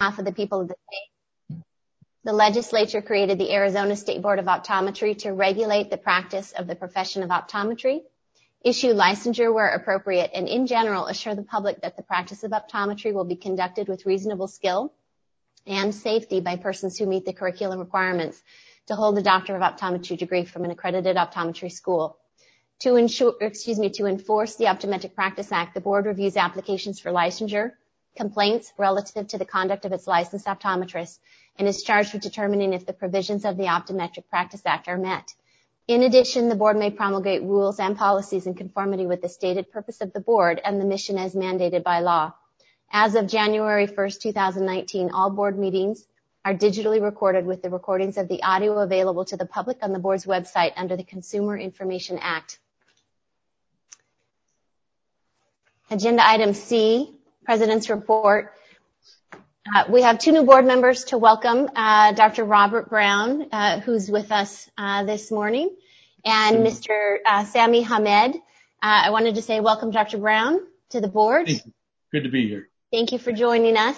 behalf of the people of the state, the legislature created the Arizona State Board of Optometry to regulate the practice of the profession of optometry, issue licensure where appropriate, and in general assure the public that the practice of optometry will be conducted with reasonable skill and safety by persons who meet the curriculum requirements to hold a Doctor of Optometry degree from an accredited optometry school. To enforce the Optometric Practice Act, the board reviews applications for licensure, complaints relative to the conduct of its licensed optometrists, and is charged with determining if the provisions of the Optometric Practice Act are met. In addition, the board may promulgate rules and policies in conformity with the stated purpose of the board and the mission as mandated by law. As of January 1st, 2019, all board meetings are digitally recorded with the recordings of the audio available to the public on the board's website under the Consumer Information Act. Agenda item C, President's Report. We have two new board members to welcome, Dr. Robert Brown, who's with us this morning, and Mr. Sami Hamed. I wanted to say welcome, Dr. Brown, to the board. Thank you. Good to be here. Thank you for joining us.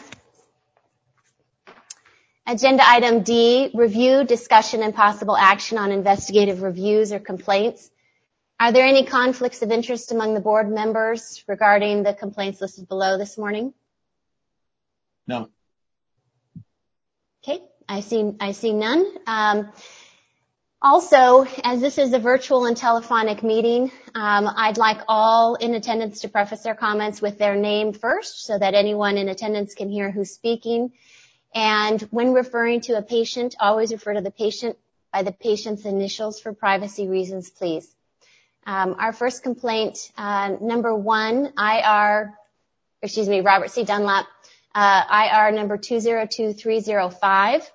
Agenda item D, review, discussion, and possible action on investigative reviews or complaints. Are there any conflicts of interest among the board members regarding the complaints listed below this morning? No. Okay, I see none. Also, as this is a virtual and telephonic meeting, I'd like all in attendance to preface their comments with their name first so that anyone in attendance can hear who's speaking. And when referring to a patient, always refer to the patient by the patient's initials for privacy reasons, please. Our first complaint, number 1, Robert C. Dunlap, IR number 202305.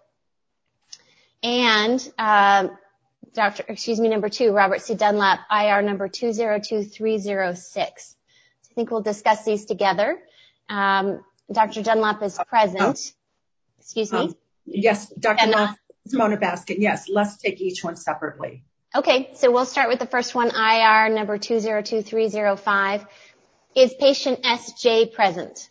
And, number 2, Robert C. Dunlap, IR number 202306. I think we'll discuss these together. Dr. Dunlap is present. Excuse me? Yes, Dr. Simona Baskin. Yes, let's take each one separately. Okay, so we'll start with the first one, IR number 202305. Is patient SJ present?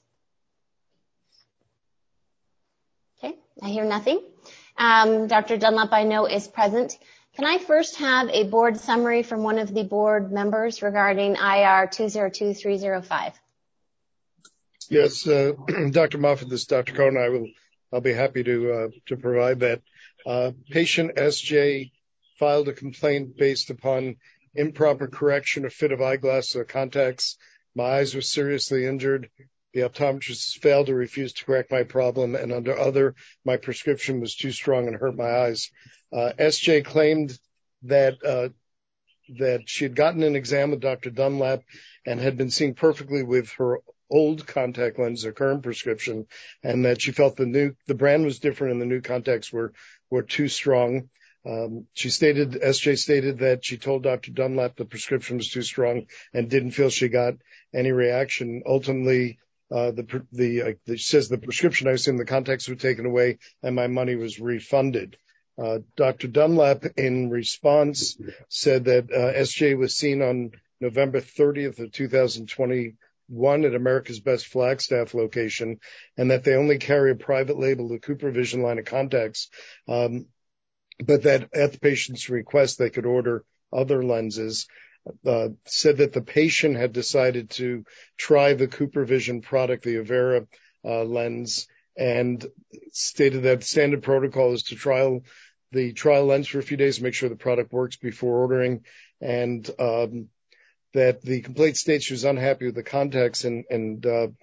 Okay, I hear nothing. Dr. Dunlap, I know, is present. Can I first have a board summary from one of the board members regarding IR 202305? Yes, Dr. Moffitt, this is Dr. Cohen. I'll be happy to provide that. Patient SJ filed a complaint based upon improper correction of fit of eyeglass contacts. My eyes were seriously injured. The optometrist failed to refuse to correct my problem, and under other, my prescription was too strong and hurt my eyes. SJ claimed that she had gotten an exam with Dr. Dunlap and had been seeing perfectly with her old contact lens, her current prescription, and that she felt the brand was different and the new contacts were too strong. SJ stated that she told Dr. Dunlap the prescription was too strong and didn't feel she got any reaction. Ultimately, she says the prescription, I assume the contacts were taken away and my money was refunded. Dr. Dunlap, in response, said that SJ was seen on November 30th of 2021 at America's Best Flagstaff location, and that they only carry a private label, the CooperVision line of contacts, but that at the patient's request, they could order other lenses. Said that the patient had decided to try the CooperVision product, the Avera lens, and stated that standard protocol is to trial the trial lens for a few days to make sure the product works before ordering, and that the complaint states she was unhappy with the contacts, and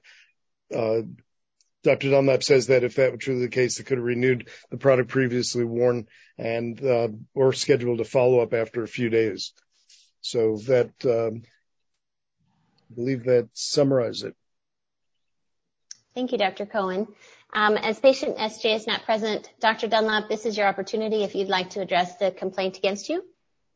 Dr. Dunlap says that if that were truly the case, they could have renewed the product previously worn and or scheduled a follow-up after a few days. So that, I believe that summarizes it. Thank you, Dr. Cohen. As patient SJ is not present, Dr. Dunlap, this is your opportunity if you'd like to address the complaint against you.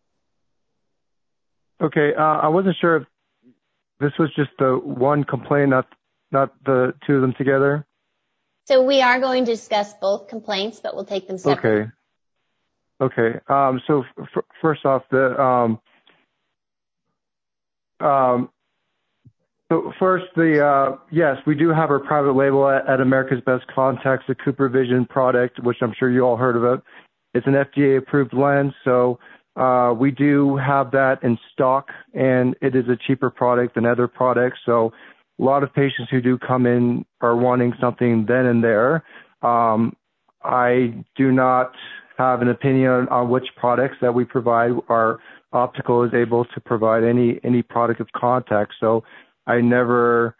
Okay, I wasn't sure if this was just the one complaint, not the two of them together. So we are going to discuss both complaints, but we'll take them separately. Okay. So first off, So first, yes, we do have our private label at America's Best Contacts, the Cooper Vision product, which I'm sure you all heard of it. It's an FDA-approved lens, so we do have that in stock, and it is a cheaper product than other products. So a lot of patients who do come in are wanting something then and there. I do not have an opinion on which products that we provide. Our optical is able to provide any product of contact, so I never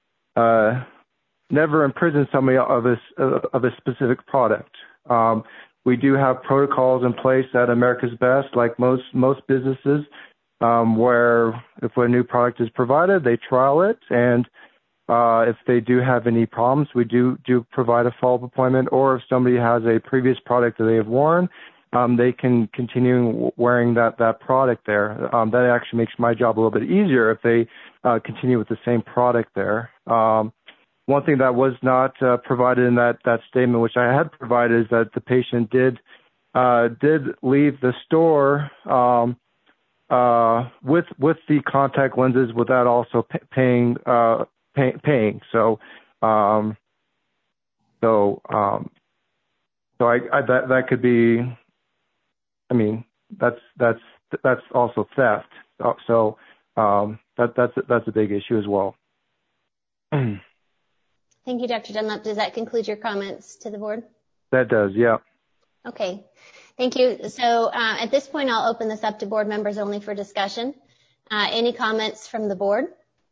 imprison somebody of a specific product. We do have protocols in place at America's Best, like most businesses, where if a new product is provided, they trial it, and if they do have any problems, we do provide a follow-up appointment. Or if somebody has a previous product that they have worn, they can continue wearing that product there. That actually makes my job a little bit easier if they continue with the same product there. One thing that was not provided in that statement, which I had provided, is that the patient did leave the store with the contact lenses without also paying. So that could be. I mean, that's also theft. So that's a big issue as well. Thank you, Dr. Dunlap. Does that conclude your comments to the board? That does, yeah. Okay. Thank you. So at this point, I'll open this up to board members only for discussion. Any comments from the board?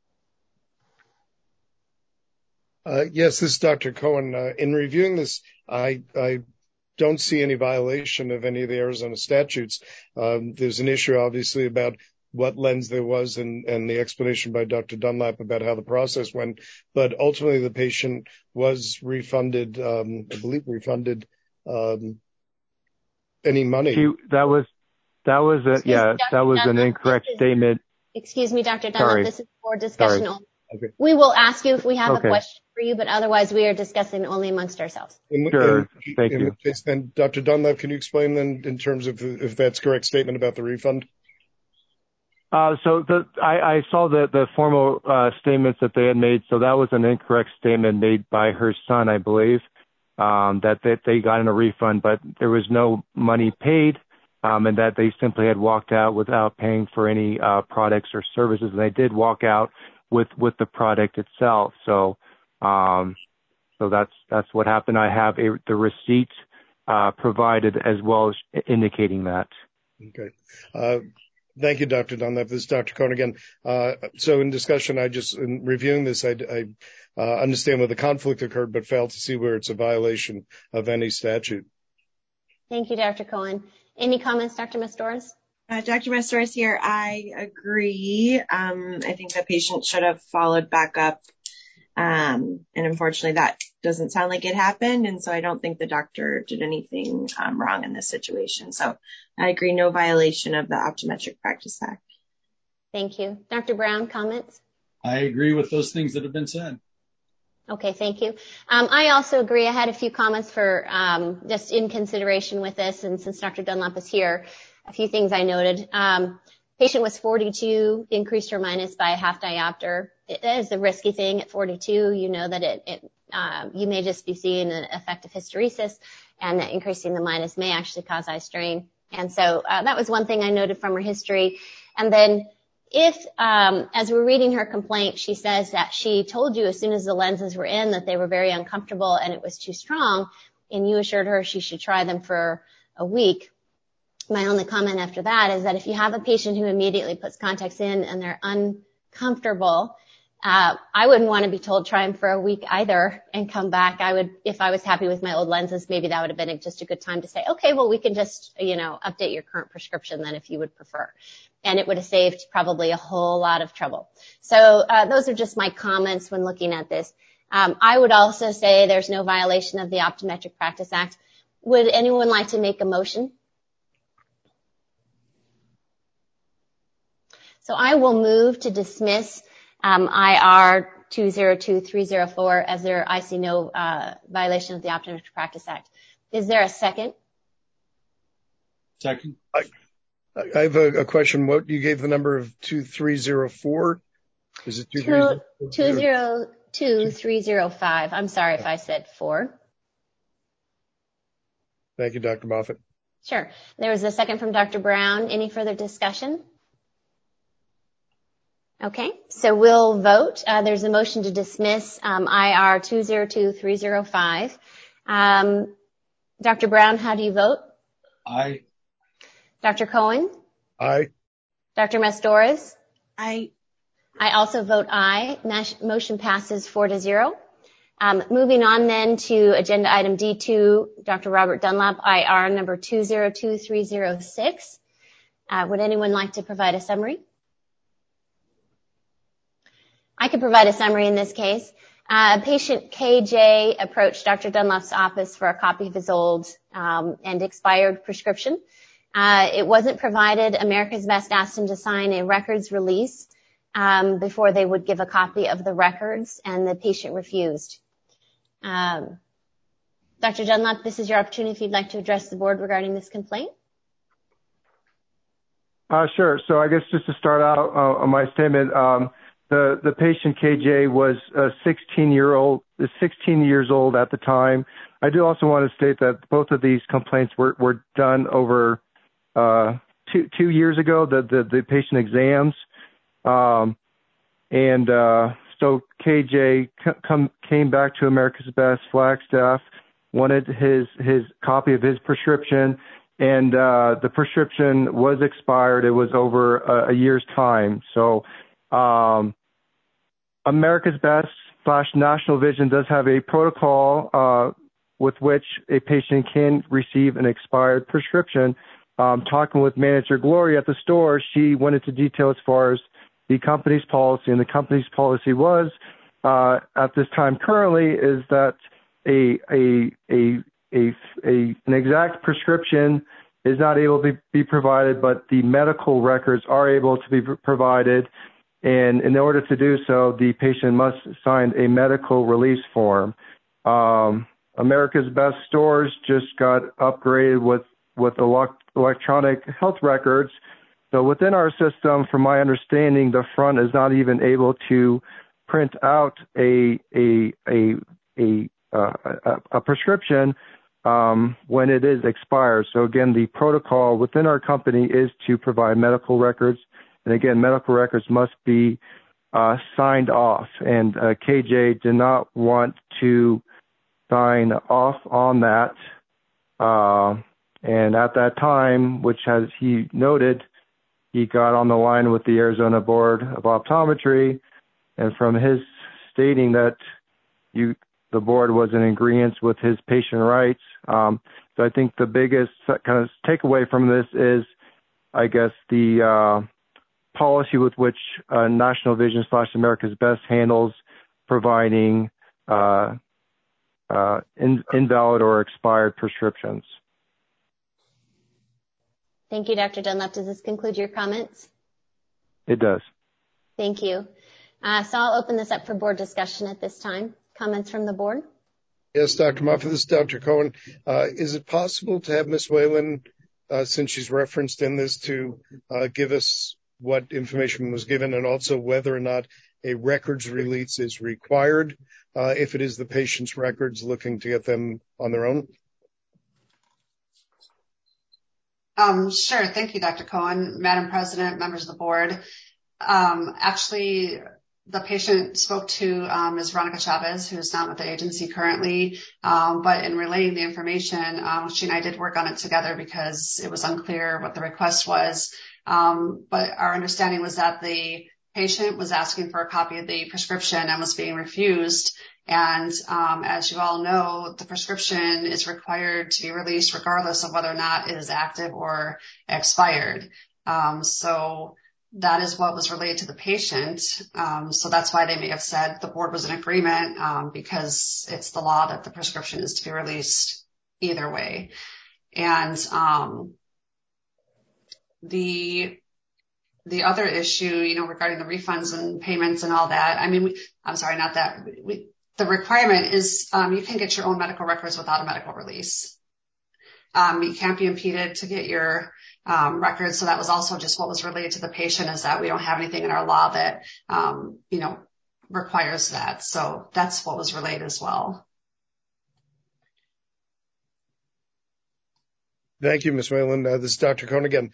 Yes, this is Dr. Cohen. In reviewing this, I don't see any violation of any of the Arizona statutes. There's an issue, obviously, about what lens there was and the explanation by Dr. Dunlap about how the process went. But ultimately, the patient was refunded, I believe refunded any money. That was an incorrect statement. Excuse me, Dr. Dunlap. Sorry. This is board discussion only. Okay. We will ask you if we have a question for you, but otherwise we are discussing only amongst ourselves. Sure. Thank you. And Dr. Dunlap, can you explain then in terms of if that's a correct statement about the refund? I saw the formal statements that they had made, so that was an incorrect statement made by her son, I believe, that they got in a refund, but there was no money paid, and that they simply had walked out without paying for any products or services, and they did walk out with the product itself. So that's what happened. I have the receipt provided as well as indicating that. Okay. Thank you, Dr. Dunlap. This is Dr. Cohen again. So in discussion, in reviewing this, I understand where the conflict occurred, but failed to see where it's a violation of any statute. Thank you, Dr. Cohen. Any comments, Dr. Mastores? Dr. Mastores here. I agree. I think the patient should have followed back up. And unfortunately, that doesn't sound like it happened. And so I don't think the doctor did anything wrong in this situation. So I agree, no violation of the Optometric Practice Act. Thank you. Dr. Brown, comments? I agree with those things that have been said. Okay, thank you. I also agree. I had a few comments for just in consideration with this, and since Dr. Dunlap is here, a few things I noted. Patient was 42, increased her minus by a half diopter. It is a risky thing at 42. You know that you may just be seeing an effect of hysteresis, and that increasing the minus may actually cause eye strain. And so that was one thing I noted from her history. And then if, as we're reading her complaint, she says that she told you as soon as the lenses were in that they were very uncomfortable and it was too strong, and you assured her she should try them for a week. My only comment after that is that if you have a patient who immediately puts contacts in and they're uncomfortable, I wouldn't want to be told try them for a week either and come back. I would, if I was happy with my old lenses, maybe that would have been just a good time to say, okay, well, we can just, update your current prescription then if you would prefer. And it would have saved probably a whole lot of trouble. So those are just my comments when looking at this. I would also say there's no violation of the Optometric Practice Act. Would anyone like to make a motion? So I will move to dismiss IR 202304 as I see no violation of the Optometric Practice Act. Is there a second? Second. I have a question. What you gave the number of 2304? Is it 202305. I'm sorry if I said 4. Thank you, Dr. Moffitt. Sure. There was a second from Dr. Brown. Any further discussion? Okay, so we'll vote. There's a motion to dismiss IR 202305. Dr. Brown, how do you vote? Aye. Dr. Cohen? Aye. Dr. Mastores? Aye. I also vote aye. Motion passes 4-0. Moving on then to agenda item D2, Dr. Robert Dunlap, IR number 202306. Would anyone like to provide a summary? I could provide a summary in this case. Patient KJ approached Dr. Dunlap's office for a copy of his old and expired prescription. It wasn't provided. America's Best asked him to sign a records release before they would give a copy of the records, and the patient refused. Dr. Dunlap, this is your opportunity if you'd like to address the board regarding this complaint. Sure. So I guess just to start out on my statement, the patient KJ was 16 years old at the time. I do also want to state that both of these complaints were done over 2 years ago, the patient exams. So KJ came back to America's Best Flagstaff, wanted his copy of his prescription, and the prescription was expired. It was over a year's time. So America's Best / National Vision does have a protocol with which a patient can receive an expired prescription. Talking with Manager Gloria at the store, she went into detail as far as the company's policy, and the company's policy was at this time currently is that an exact prescription is not able to be provided, but the medical records are able to be provided. And in order to do so, the patient must sign a medical release form. America's Best stores just got upgraded with electronic health records. So within our system, from my understanding, the front is not even able to print out a prescription when it is expired. So again, the protocol within our company is to provide medical records. And again, medical records must be signed off. And KJ did not want to sign off on that. And at that time, which as he noted, he got on the line with the Arizona Board of Optometry. And from his stating that the board was in agreement with his patient rights. So I think the biggest kind of takeaway from this is, I guess, the policy with which National Vision / America's Best handles providing invalid or expired prescriptions. Thank you, Dr. Dunlap. Does this conclude your comments? It does. Thank you. So I'll open this up for board discussion at this time. Comments from the board? Yes, Dr. Moffitt, this is Dr. Cohen. Is it possible to have Ms. Whalen, since she's referenced in this, to give us what information was given and also whether or not a records release is required if it is the patient's records looking to get them on their own? Sure. Thank you, Dr. Cohen. Madam President, members of the board. Actually, the patient spoke to Ms. Veronica Chavez, who is not with the agency currently, but in relaying the information, she and I did work on it together because it was unclear what the request was. But our understanding was that the patient was asking for a copy of the prescription and was being refused. And as you all know, the prescription is required to be released regardless of whether or not it is active or expired. So that is what was relayed to the patient. So that's why they may have said the board was in agreement because it's the law that the prescription is to be released either way. And the other issue, regarding the refunds and payments and all that, the requirement is you can get your own medical records without a medical release. you can't be impeded to get your records. So that was also just what was related to the patient, is that we don't have anything in our law that, requires that. So that's what was relayed as well. Thank you, Ms. Whalen. This is Dr. Cohn again.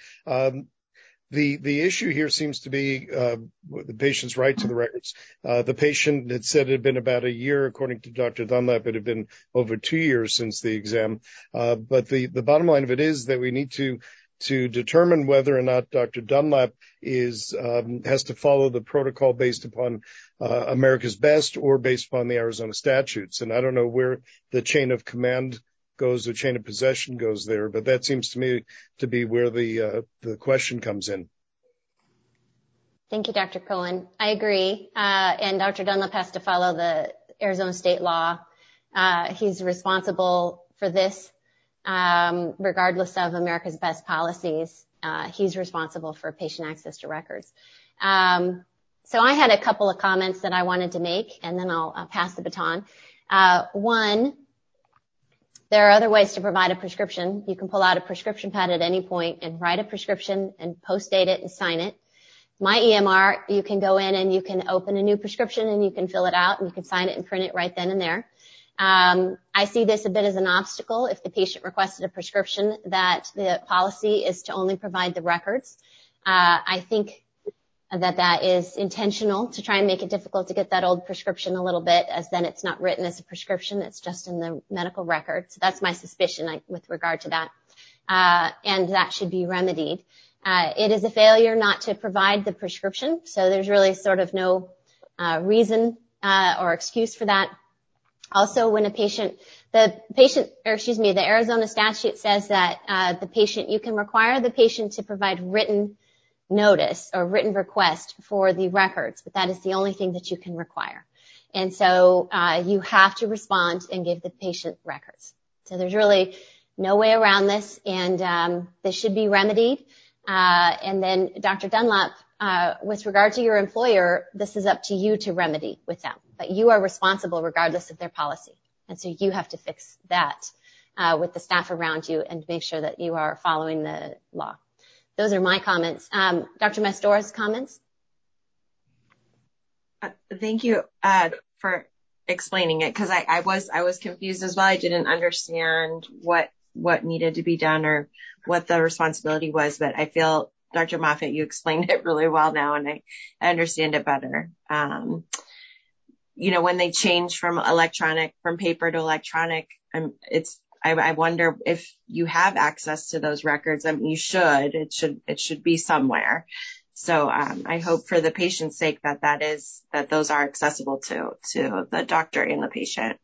The issue here seems to be the patient's right to the records. The patient had said it had been about a year. According to Dr. Dunlap, it had been over 2 years since the exam. But the bottom line of it is that we need to determine whether or not Dr. Dunlap has to follow the protocol based upon America's Best or based upon the Arizona statutes. And I don't know where the chain of command goes, the chain of possession goes there, but that seems to me to be where the question comes in. Thank you, Dr. Cohen. I agree. And Dr. Dunlap has to follow the Arizona state law. He's responsible for this, regardless of America's Best policies. He's responsible for patient access to records. So I had a couple of comments that I wanted to make, and then I'll pass the baton. One, there are other ways to provide a prescription. You can pull out a prescription pad at any point and write a prescription and post-date it and sign it. My EMR, you can go in and you can open a new prescription and you can fill it out and you can sign it and print it right then and there. I see this a bit as an obstacle. If the patient requested a prescription, that the policy is to only provide the records. I think that is intentional to try and make it difficult to get that old prescription a little bit, as then it's not written as a prescription, it's just in the medical record. So that's my suspicion with regard to that. And that should be remedied. It is a failure not to provide the prescription, so there's really sort of no reason or excuse for that. Also, when the Arizona statute says that you can require the patient to provide written notice or written request for the records, but that is the only thing that you can require. And so you have to respond and give the patient records. So there's really no way around this, and this should be remedied. And then Dr. Dunlap, with regard to your employer, this is up to you to remedy with them, but you are responsible regardless of their policy. And so you have to fix that with the staff around you and make sure that you are following the law. Those are my comments. Dr. Mastora's comments? Thank you for explaining it, because I was confused as well. I didn't understand what needed to be done or what the responsibility was, but I feel, Dr. Moffitt, you explained it really well now, and I understand it better. When they change from paper to electronic, I wonder if you have access to those records. I mean, you should. It should be somewhere. So I hope, for the patient's sake, that those are accessible to the doctor and the patient.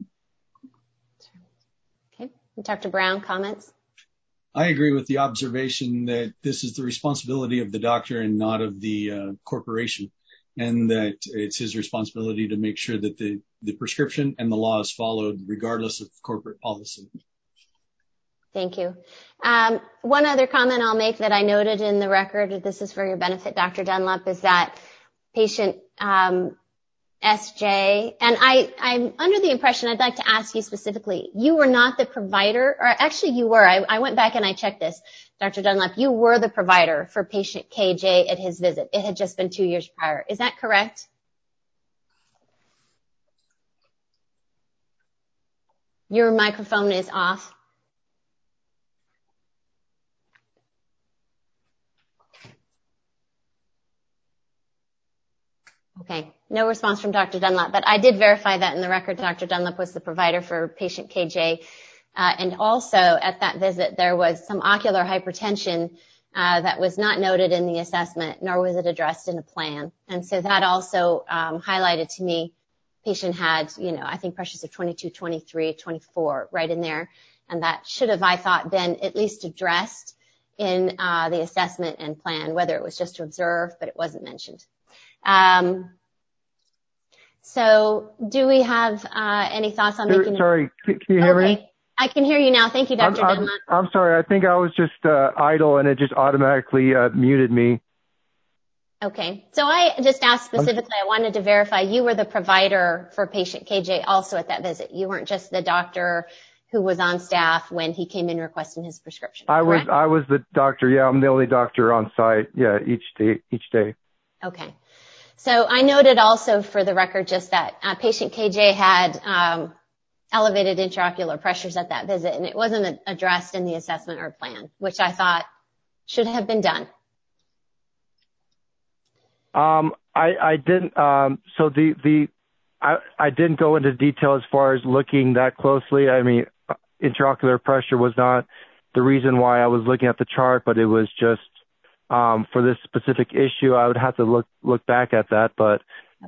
Okay. Dr. Brown, comments? I agree with the observation that this is the responsibility of the doctor and not of the corporation, and that it's his responsibility to make sure that the prescription and the law is followed regardless of corporate policy. Thank you. One other comment I'll make that I noted in the record, this is for your benefit, Dr. Dunlap, is that patient SJ, and I'm under the impression, I'd like to ask you specifically, you were not the provider, or actually you were. I went back and I checked this, Dr. Dunlap. You were the provider for patient KJ at his visit. It had just been 2 years prior. Is that correct? Your microphone is off. Okay, no response from Dr. Dunlap, but I did verify that in the record. Dr. Dunlap was the provider for patient KJ. And also at that visit, there was some ocular hypertension that was not noted in the assessment, nor was it addressed in the plan. And so that also highlighted to me, patient had, I think pressures of 22, 23, 24 right in there. And that should have, I thought, been at least addressed in the assessment and plan, whether it was just to observe, but it wasn't mentioned. So do we have any thoughts on making Sorry, can you hear me? I can hear you now. Thank you, Dr. Dunlap. I'm sorry. I think I was just idle and it just automatically muted me. Okay. So I just asked specifically, I wanted to verify you were the provider for patient KJ also at that visit. You weren't just the doctor who was on staff when he came in requesting his prescription. I was the doctor. Yeah, I'm the only doctor on site. Yeah, each day. Okay. So I noted also for the record just that patient KJ had elevated intraocular pressures at that visit, and it wasn't addressed in the assessment or plan, which I thought should have been done. I didn't. So I didn't go into detail as far as looking that closely. I mean, intraocular pressure was not the reason why I was looking at the chart, but it was just for this specific issue. I would have to look back at that, but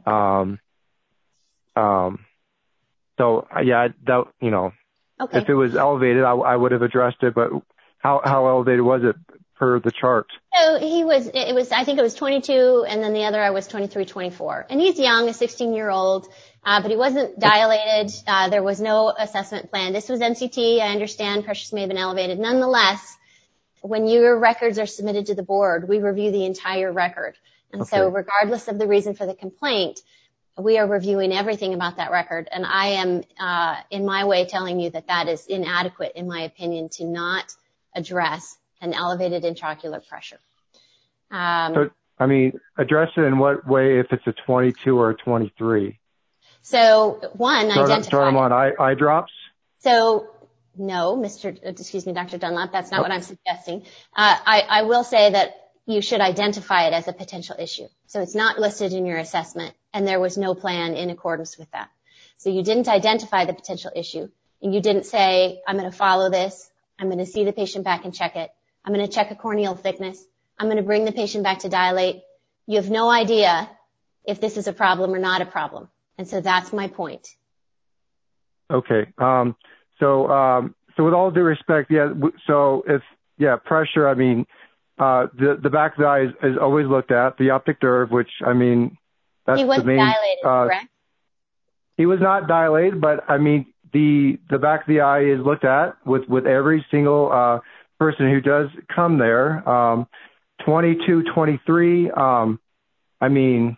so yeah, that Okay. if it was elevated, I would have addressed it. But how elevated was it per the chart? So I think it was 22, and then the other eye was 23, 24. And he's young, a 16-year-old, but he wasn't dilated. There was no assessment plan. This was MCT. I understand pressures may have been elevated. Nonetheless, when your records are submitted to the board, we review the entire record. And so regardless of the reason for the complaint, we are reviewing everything about that record. And I am, in my way, telling you that is inadequate, in my opinion, to not address an elevated intraocular pressure. So, I mean, address it in what way if it's a 22 or a 23? So, identify. Start them on eye drops? So, no, Dr. Dunlap, that's not what I'm suggesting. I will say that you should identify it as a potential issue. So it's not listed in your assessment, and there was no plan in accordance with that. So you didn't identify the potential issue, and you didn't say, I'm going to follow this, I'm going to see the patient back and check it, I'm going to check a corneal thickness, I'm going to bring the patient back to dilate. You have no idea if this is a problem or not a problem. And so that's my point. Okay. So with all due respect, pressure, I mean, the back of the eye is always looked at, the optic nerve, which, I mean, that's the main. He wasn't dilated, correct? He was not dilated, but I mean, the back of the eye is looked at with every single person who does come there. 22, 23, I mean,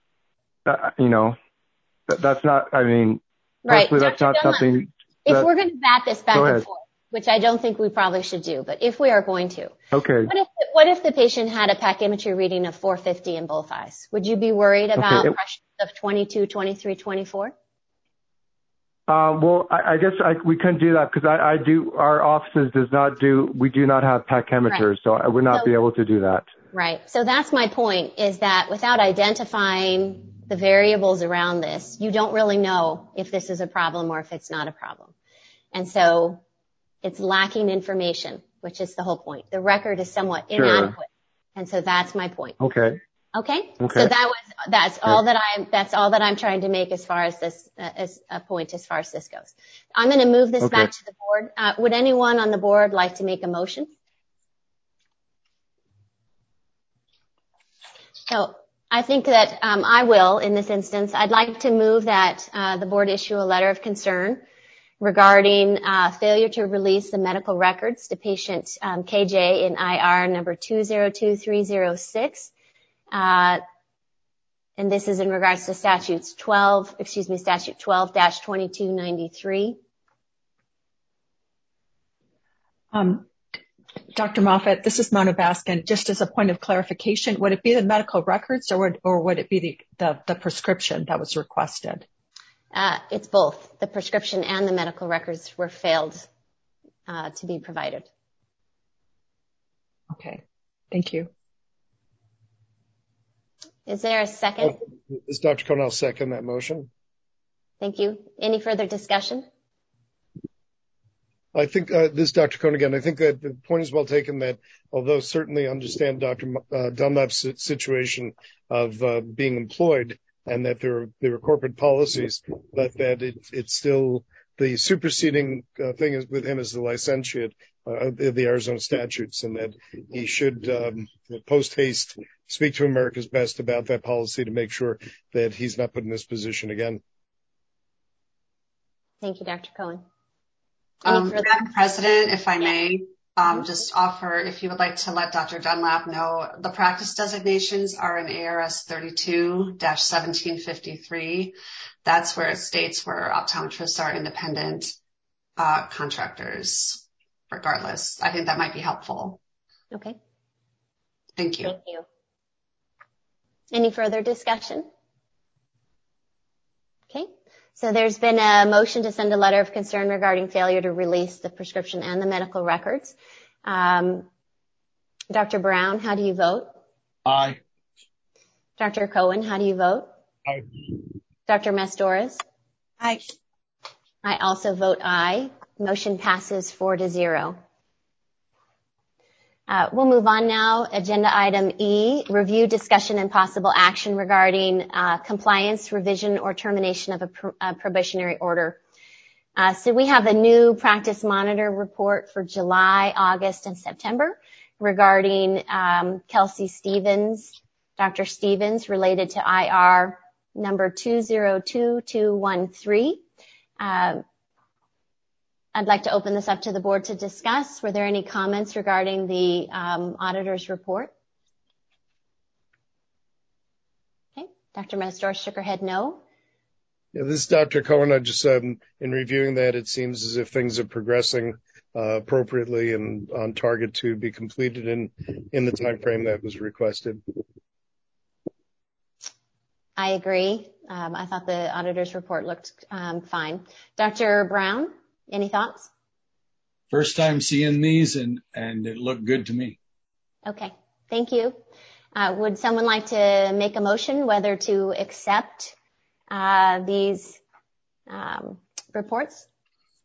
that's not, I mean, right. That's not something. If we're going to bat this back and forth, which I don't think we probably should do, but if we are going to, okay. What if the patient had a pachymetry reading of 450 in both eyes? Would you be worried about pressures of 22, 23, 24? Well, I guess we couldn't do that because our offices we do not have pachymeters, right. So I would not be able to do that. Right. So that's my point, is that without identifying the variables around this, you don't really know if this is a problem or if it's not a problem. And so it's lacking information, which is the whole point. The record is somewhat inadequate. And so that's my point. Okay. So that's all that I'm trying to make as far as this, as a point as far as this goes. I'm going to move this back to the board. Would anyone on the board like to make a motion? So I think that I will in this instance. I'd like to move that the board issue a letter of concern regarding failure to release the medical records to patient KJ in IR number 202306. And this is in regards to statute 12-2293. Dr. Moffitt, this is Mona Baskin. Just as a point of clarification, would it be the medical records or would it be the prescription that was requested? It's both. The prescription and the medical records were failed to be provided. Okay. Thank you. Is there a second? Is Dr. Cohn, I'll second that motion. Thank you. Any further discussion? I think this is Dr. Cohn again. I think that the point is well taken that although certainly understand Dr. Dunlap's situation of being employed and that there are corporate policies, but that it's still the superseding thing is with him is the licentiate of the Arizona statutes, and that he should post haste speak to America's Best about that policy to make sure that he's not put in this position again. Thank you, Dr. Cohen. Madam President, if I may, just offer, if you would like to let Dr. Dunlap know, the practice designations are in ARS 32-1753. That's where it states where optometrists are independent contractors regardless. I think that might be helpful. Okay. Thank you. Thank you. Any further discussion? Okay. So there's been a motion to send a letter of concern regarding failure to release the prescription and the medical records. Dr. Brown, how do you vote? Aye. Dr. Cohen, how do you vote? Aye. Dr. Mastores? Aye. I also vote aye. Motion passes 4-0. We'll move on now. Agenda item E, review, discussion, and possible action regarding compliance, revision, or termination of a probationary order. So we have a new practice monitor report for July, August, and September regarding Kelsey Stevens, Dr. Stevens, related to IR number 202213. I'd like to open this up to the board to discuss. Were there any comments regarding the auditor's report? Okay. Dr. Mastores shook her head no. Yeah, this is Dr. Cohen. I just, in reviewing that, it seems as if things are progressing appropriately and on target to be completed in the time frame that was requested. I agree. I thought the auditor's report looked fine. Dr. Brown? Any thoughts? First time seeing these and it looked good to me. Okay. Thank you. Would someone like to make a motion whether to accept these reports?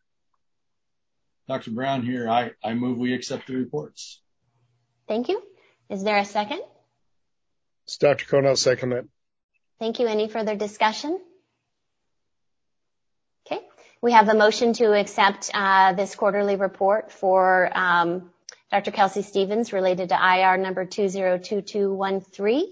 Dr. Brown here. I move we accept the reports. Thank you. Is there a second? It's Dr. Cohen. I'll second that. Thank you. Any further discussion? Okay. We have a motion to accept this quarterly report for Dr. Kelsey Stevens related to IR number 202213.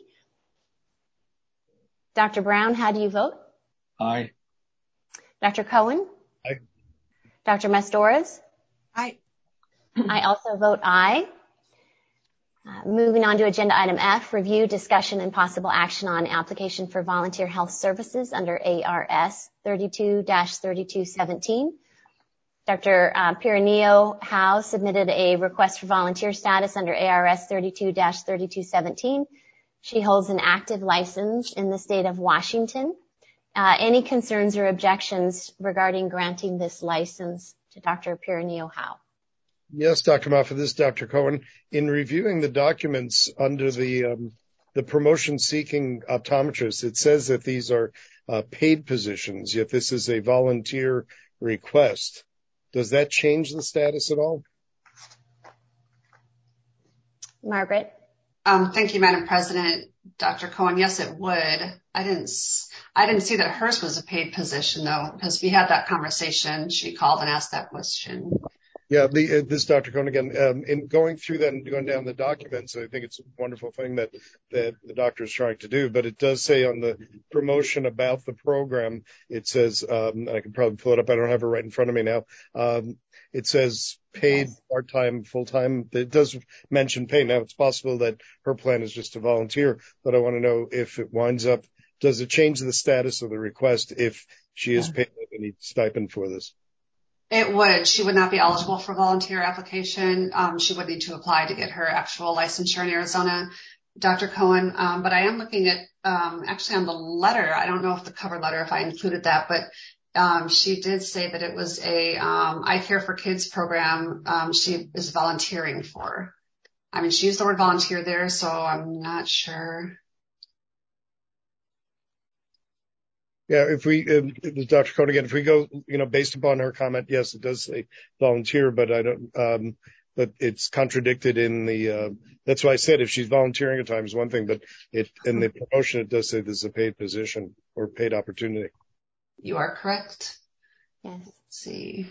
Dr. Brown, how do you vote? Aye. Dr. Cohen? Aye. Dr. Mastores? Aye. I also vote aye. Moving on to agenda item F, review, discussion, and possible action on application for volunteer health services under ARS 32-3217. Dr. Piranillo Howe submitted a request for volunteer status under ARS 32-3217. She holds an active license in the state of Washington. Any concerns or objections regarding granting this license to Dr. Piranillo Howe? Yes, Dr. Moffitt, this is Dr. Cohen. In reviewing the documents under the promotion-seeking optometrist, it says that these are paid positions, yet this is a volunteer request. Does that change the status at all? Margaret? Thank you, Madam President. Dr. Cohen, yes, it would. I didn't see that hers was a paid position, though, because we had that conversation. She called and asked that question. Yeah, this is Dr. Cohen again. In going through that and going down the documents, I think it's a wonderful thing that the doctor is trying to do. But it does say on the promotion about the program, it says, I can probably pull it up. I don't have it right in front of me now. It says paid, part-time, full-time. It does mention pay. Now, it's possible that her plan is just to volunteer, but I want to know if it winds up, does it change the status of the request if she is paid any stipend for this? It would. She would not be eligible for volunteer application. She would need to apply to get her actual licensure in Arizona, Dr. Cohen. But I am looking at actually on the letter. I don't know if the cover letter, if I included that, but she did say that it was a I Care for Kids program she is volunteering for. I mean, she used the word volunteer there, so I'm not sure. Yeah, if we, Dr. Cohen again, if we go, based upon her comment, yes, it does say volunteer, but I don't, but it's contradicted in the, that's why I said if she's volunteering at times, one thing, but in the promotion, it does say this is a paid position or paid opportunity. You are correct. Yes. Let's see.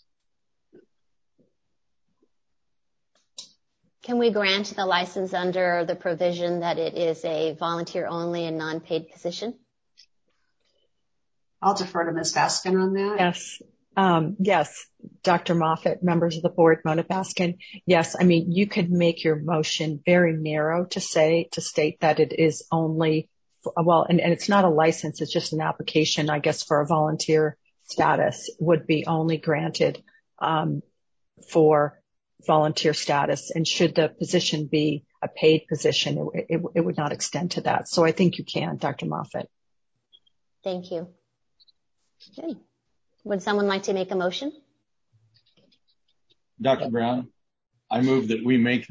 Can we grant the license under the provision that it is a volunteer only and non-paid position? I'll defer to Ms. Baskin on that. Yes. Yes, Dr. Moffitt, members of the board, Mona Baskin. Yes, I mean, you could make your motion very narrow to state that it is only, and it's not a license, it's just an application, I guess, for a volunteer status would be only granted for volunteer status. And should the position be a paid position, it would not extend to that. So I think you can, Dr. Moffitt. Thank you. Okay. Would someone like to make a motion? Dr. Brown, I move that we make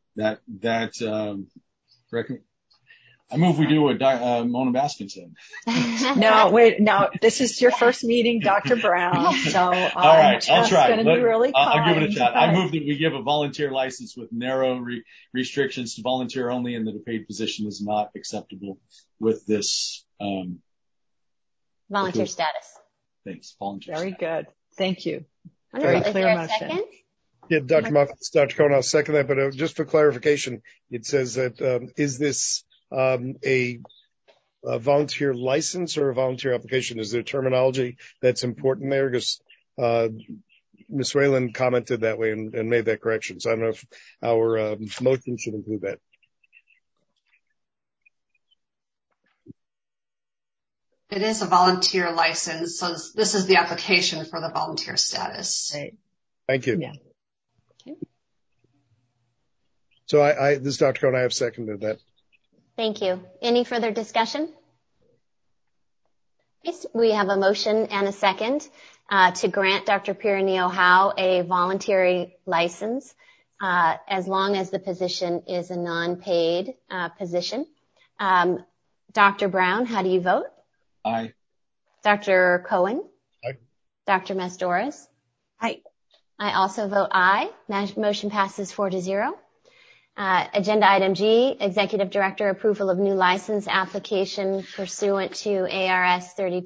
I move we do what Mona Baskin said. No, wait, no, this is your first meeting, Dr. Brown. So all right, I'll try. Be really I'll give it a shot. I move that we give a volunteer license with narrow restrictions to volunteer only, and that a paid position is not acceptable with this volunteer status. Thanks. Volunteer. Very good. Thank you. Wonderful. Very clear motion. Second? Yeah, Dr. Moffitt, Dr. Cohen, I'll second that. But just for clarification, it says that is this a volunteer license or a volunteer application? Is there terminology that's important there? Because Ms. Whalen commented that way and made that correction. So I don't know if our motion should include that. It is a volunteer license, so this is the application for the volunteer status. Right. Thank you. Yeah. Okay. So this is Dr. Cohen, I have seconded that. Thank you. Any further discussion? Yes, we have a motion and a second to grant Dr. Piranio Howe a voluntary license as long as the position is a non-paid position. Dr. Brown, how do you vote? Aye. Dr. Cohen? Aye. Dr. Mastores? Aye. I also vote aye. Motion passes 4-0. Agenda item G, Executive Director approval of new license application pursuant to ARS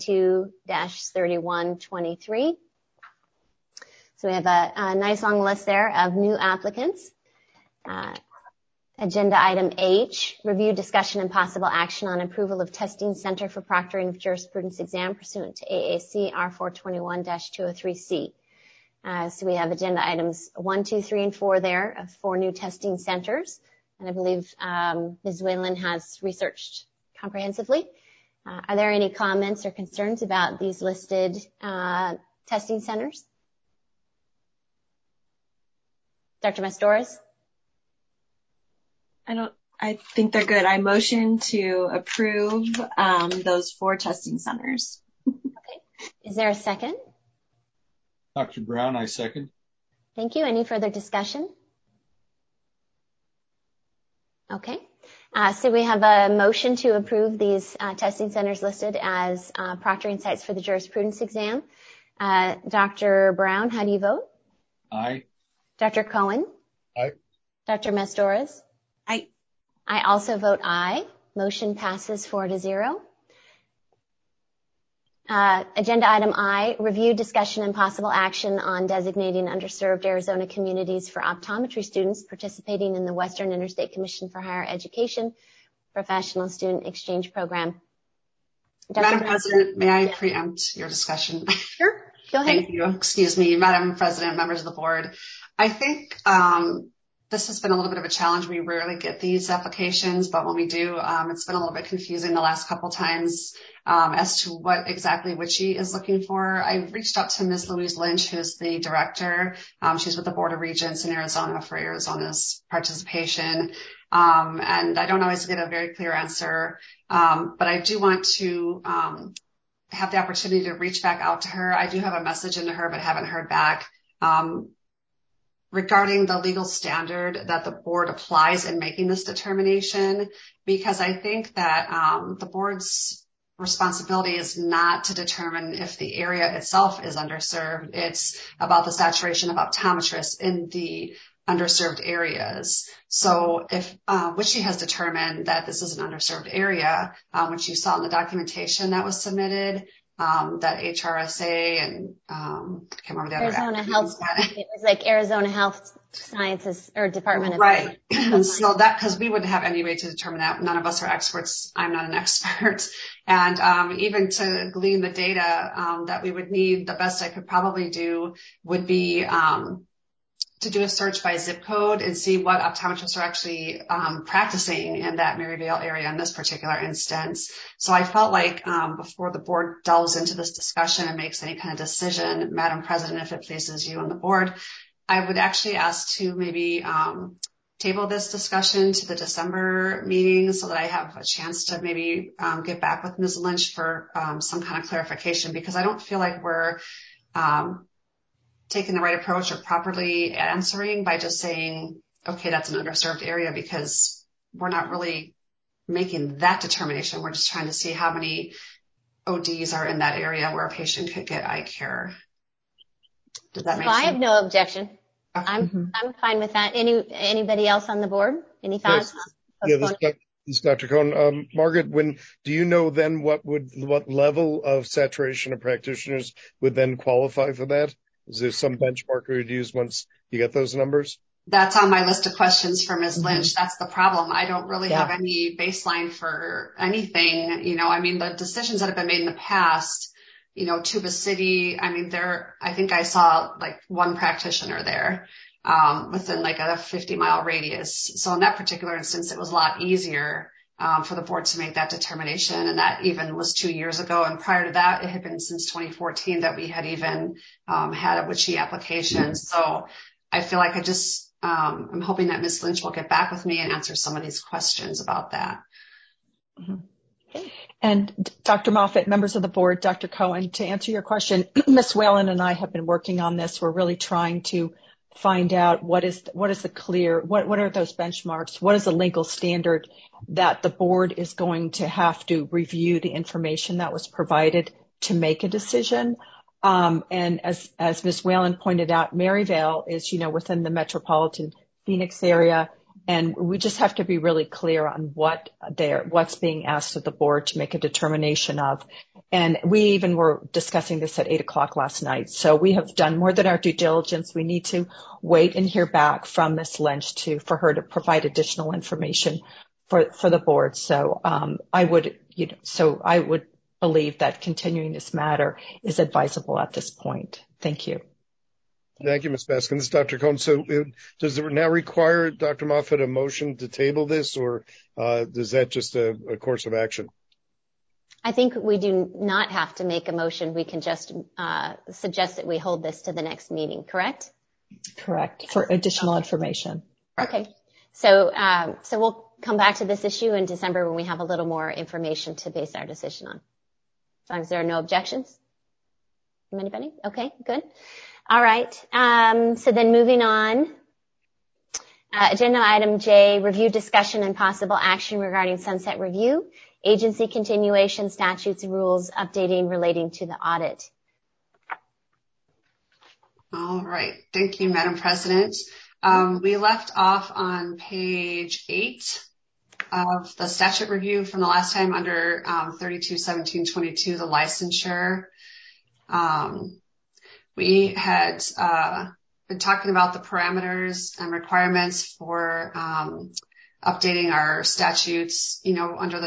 32-3123. So we have a nice long list there of new applicants. Agenda item H, review, discussion, and possible action on approval of testing center for proctoring of jurisprudence exam pursuant to AAC R421-203C. So we have agenda items 1, 2, 3, and 4 there of 4 new testing centers. And I believe Ms. Whalen has researched comprehensively. Are there any comments or concerns about these listed testing centers? Dr. Mastores? I think they're good. I motion to approve those 4 testing centers. Okay. Is there a second? Dr. Brown, I second. Thank you. Any further discussion? Okay. So we have a motion to approve these testing centers listed as proctoring sites for the jurisprudence exam. Dr. Brown, how do you vote? Aye. Dr. Cohen? Aye. Dr. Mastores? Aye. I also vote aye. Motion passes 4-0. Agenda item I, review, discussion, and possible action on designating underserved Arizona communities for optometry students participating in the Western Interstate Commission for Higher Education Professional Student Exchange Program. Madam President, may I preempt your discussion? Sure. Go ahead. Thank you. Excuse me, Madam President, members of the board. I think this has been a little bit of a challenge. We rarely get these applications, but when we do, it's been a little bit confusing the last couple times as to what exactly WICHE is looking for. I reached out to Ms. Louise Lynch, who's the director. She's with the Board of Regents in Arizona for Arizona's participation. And I don't always get a very clear answer, but I do want to have the opportunity to reach back out to her. I do have a message into her, but haven't heard back. Regarding the legal standard that the board applies in making this determination, because I think that the board's responsibility is not to determine if the area itself is underserved. It's about the saturation of optometrists in the underserved areas. So if WICHE has determined that this is an underserved area, which you saw in the documentation that was submitted, that HRSA and I can't remember the other Arizona Health. It was like Arizona Health Sciences or Department of Right. So that, because we wouldn't have any way to determine that. None of us are experts. I'm not an expert. And even to glean the data that we would need, the best I could probably do would be to do a search by zip code and see what optometrists are actually practicing in that Maryvale area in this particular instance. So I felt like before the board delves into this discussion and makes any kind of decision, Madam President, if it pleases you and the board, I would actually ask to maybe table this discussion to the December meeting so that I have a chance to maybe get back with Ms. Lynch for some kind of clarification, because I don't feel like we're taking the right approach or properly answering by just saying, okay, that's an underserved area, because we're not really making that determination. We're just trying to see how many ODs are in that area where a patient could get eye care. Does that make sense? I have no objection. Okay. I'm fine with that. Anybody else on the board? Any thoughts? Yes. This is Dr. Cohen. Margaret, do you know then what level of saturation of practitioners would then qualify for that? Is there some benchmark we would use once you get those numbers? That's on my list of questions for Ms. Lynch. That's the problem. I don't really have any baseline for anything. I mean, the decisions that have been made in the past, Tuba City, I mean, I think I saw like one practitioner there, within like a 50-mile radius. So in that particular instance, it was a lot easier for the board to make that determination. And that even was 2 years ago. And prior to that, it had been since 2014 that we had even had a WICHE application. So I feel like I'm hoping that Ms. Lynch will get back with me and answer some of these questions about that. And Dr. Moffitt, members of the board, Dr. Cohen, to answer your question, Ms. Whalen and I have been working on this. We're really trying to find out what are those benchmarks? What is the legal standard that the board is going to have to review the information that was provided to make a decision? And as Ms. Whalen pointed out, Maryvale is, within the metropolitan Phoenix area. And we just have to be really clear on what's being asked of the board to make a determination of. And we even were discussing this at 8:00 last night. So we have done more than our due diligence. We need to wait and hear back from Ms. Lynch for her to provide additional information for the board. So I would believe that continuing this matter is advisable at this point. Thank you. Thank you, Ms. Baskin. This is Dr. Cohen. So does it now require, Dr. Moffitt, a motion to table this, or is that just a course of action? I think we do not have to make a motion. We can just suggest that we hold this to the next meeting, correct? Correct, for additional information. Okay. So we'll come back to this issue in December when we have a little more information to base our decision on. As long as there are no objections from anybody? Okay, good. All right. So then moving on, agenda item J, review, discussion, and possible action regarding sunset review, agency continuation, statutes, rules, updating relating to the audit. All right. Thank you, Madam President. We left off on page 8 of the statute review from the last time under 321722, the licensure. We had been talking about the parameters and requirements for updating our statutes, under the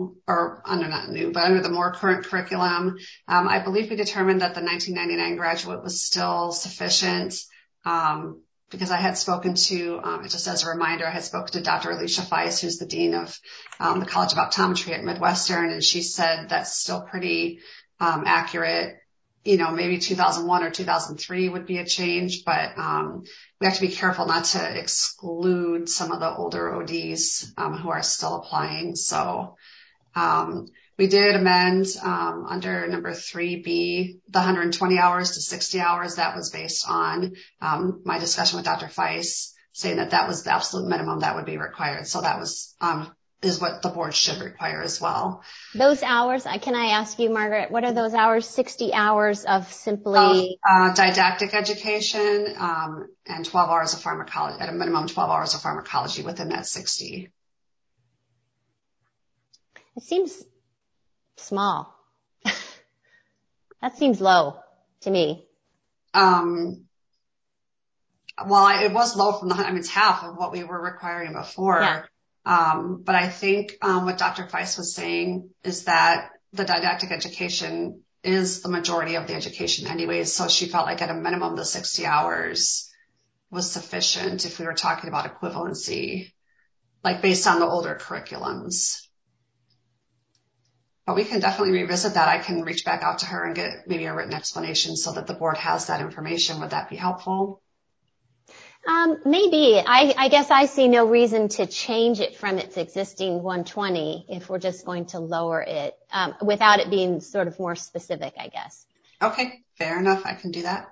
more current curriculum. I believe we determined that the 1999 graduate was still sufficient, because I had spoken to, just as a reminder, I had spoken to Dr. Alicia Feist, who's the dean of the College of Optometry at Midwestern, and she said that's still pretty accurate. Maybe 2001 or 2003 would be a change, but we have to be careful not to exclude some of the older ODs who are still applying. So we did amend under number 3B, the 120 hours to 60 hours. That was based on my discussion with Dr. Feist, saying that was the absolute minimum that would be required. So that was is what the board should require as well. Those hours, can I ask you, Margaret, what are those hours? 60 hours of simply didactic education, and 12 hours of pharmacology, at a minimum 12 hours of pharmacology within that 60. It seems small. That seems low to me. Well, it was low from it's half of what we were requiring before. Yeah. But I think what Dr. Feist was saying is that the didactic education is the majority of the education anyways. So she felt like at a minimum the 60 hours was sufficient if we were talking about equivalency, like based on the older curriculums. But we can definitely revisit that. I can reach back out to her and get maybe a written explanation so that the board has that information. Would that be helpful? Maybe. I guess I see no reason to change it from its existing 120 if we're just going to lower it, without it being sort of more specific, I guess. Okay, fair enough. I can do that.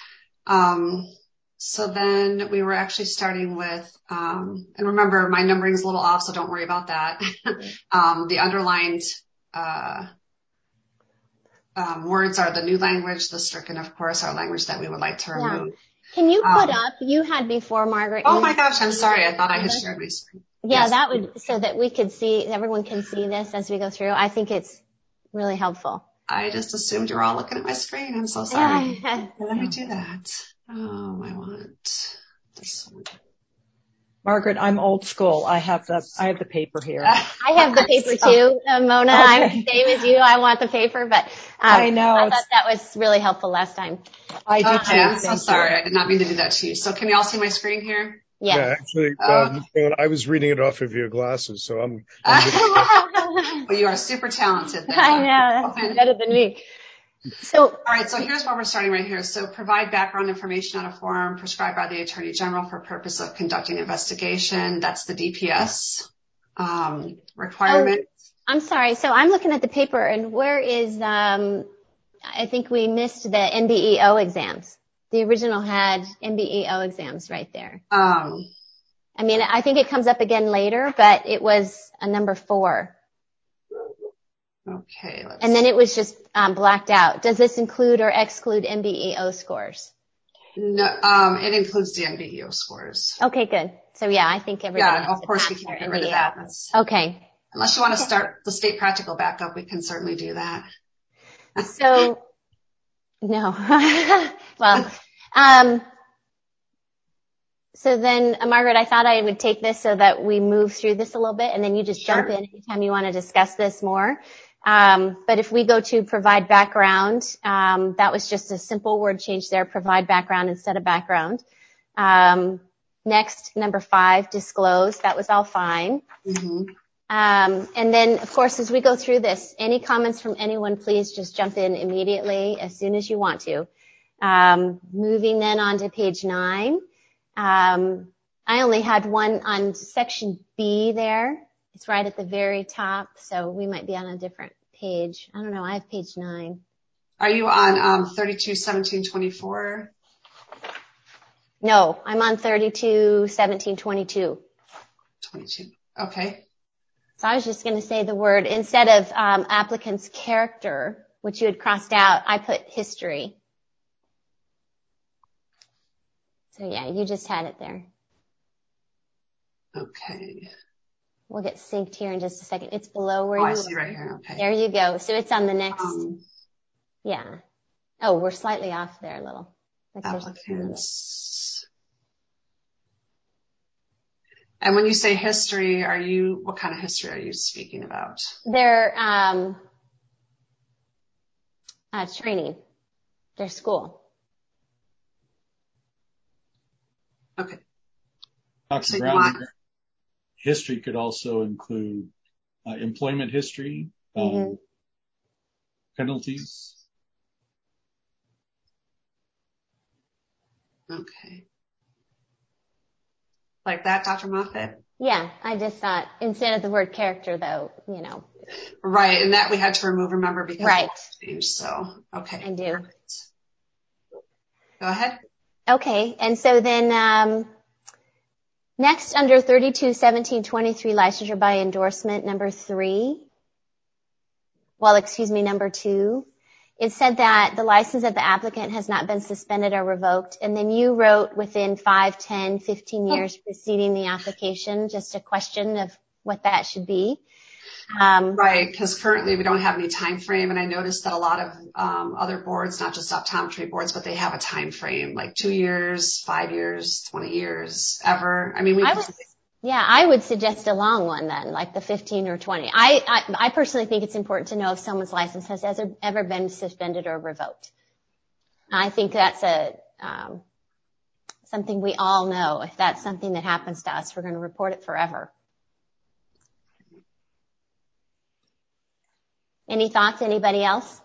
So then we were actually starting with, and remember my numbering is a little off, so don't worry about that. The underlined, words are the new language, the stricken, of course, are language that we would like to remove. Yeah. Can you put up, you had before, Margaret. Oh my gosh, I'm sorry. I thought I had shared my screen. Yeah, Yes. that would, so that we could see, everyone can see this as we go through. I think it's really helpful. I just assumed you were all looking at my screen. I'm so sorry. Let me do that. Oh, I want this one. Margaret, I'm old school. I have the paper here. I have the paper too, Mona. Okay. I'm the same as you. I want the paper, but I know. I thought that was really helpful last time. I did too. I'm so sorry. I did not mean to do that to you. So can you all see my screen here? Yes. Yeah, actually, I was reading it off of your glasses, so I'm Well, you are super talented. I know. That's better than me. So, all right. So here's where we're starting right here. So provide background information on a form prescribed by the Attorney General for purpose of conducting investigation. That's the DPS requirement. Oh, I'm sorry. So I'm looking at the paper, and where is, I think we missed the NBEO exams. The original had NBEO exams right there. I mean, I think it comes up again later, but it was a number 4. Okay. And then it was just blacked out. Does this include or exclude NBEO scores? No, it includes the NBEO scores. Okay, good. So yeah, I think everybody has of course we can get rid of that. Okay. Unless you want to start the state practical back up, we can certainly do that. So, no. Well, so then, Margaret, I thought I would take this so that we move through this a little bit, and then you just jump in anytime you want to discuss this more. But if we go to provide background, that was just a simple word change there, provide background instead of background. Next, number 5, disclose. That was all fine. Mm-hmm. And then, of course, as we go through this, any comments from anyone, please just jump in immediately as soon as you want to. Moving then on to page 9. I only had one on section B there. It's right at the very top, so we might be on a different page. I don't know. I have page 9. Are you on 32-17-24? No, I'm on 32-17-22. 22. Okay. So I was just going to say the word, instead of applicant's character, which you had crossed out, I put history. So yeah, you just had it there. Okay. We'll get synced here in just a second. It's below where you I see right here. Okay. There you go. So it's on the next. Yeah. Oh, we're slightly off there a little. Applicants. And when you say history, what kind of history are you speaking about? Their training, their school. Okay. Dr. Brown, history could also include employment history, penalties. Okay. Like that, Dr. Moffitt? Yeah, I just thought instead of the word character, though, Right, and that we had to remove, remember, because right. It changed. So, okay. I do. Go ahead. Okay, and so then next under 32-17-23 licensure by endorsement, number 2, it said that the license of the applicant has not been suspended or revoked, and then you wrote within 5, 10, 15 years preceding the application, just a question of what that should be. Right, because currently we don't have any time frame, and I noticed that a lot of other boards, not just optometry boards, but they have a time frame, like 2 years, 5 years, 20 years, ever. I mean, I would suggest a long one then, like the 15 or 20. I personally think it's important to know if someone's license has ever been suspended or revoked. I think that's something we all know. If that's something that happens to us, we're going to report it forever. Any thoughts? Anybody else?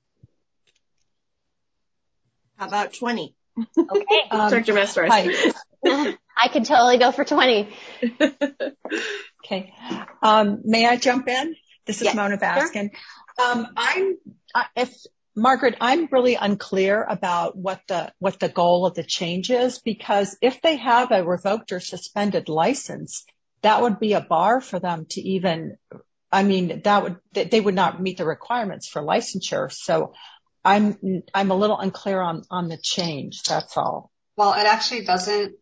How about 20? Okay. Dr. Masters. I could totally go for 20. Okay. May I jump in? This is Mona Baskin. Sure. Margaret, I'm really unclear about what the goal of the change is, because if they have a revoked or suspended license, that would be a bar for them to even, they would not meet the requirements for licensure. So I'm a little unclear on the change. That's all. Well, it actually doesn't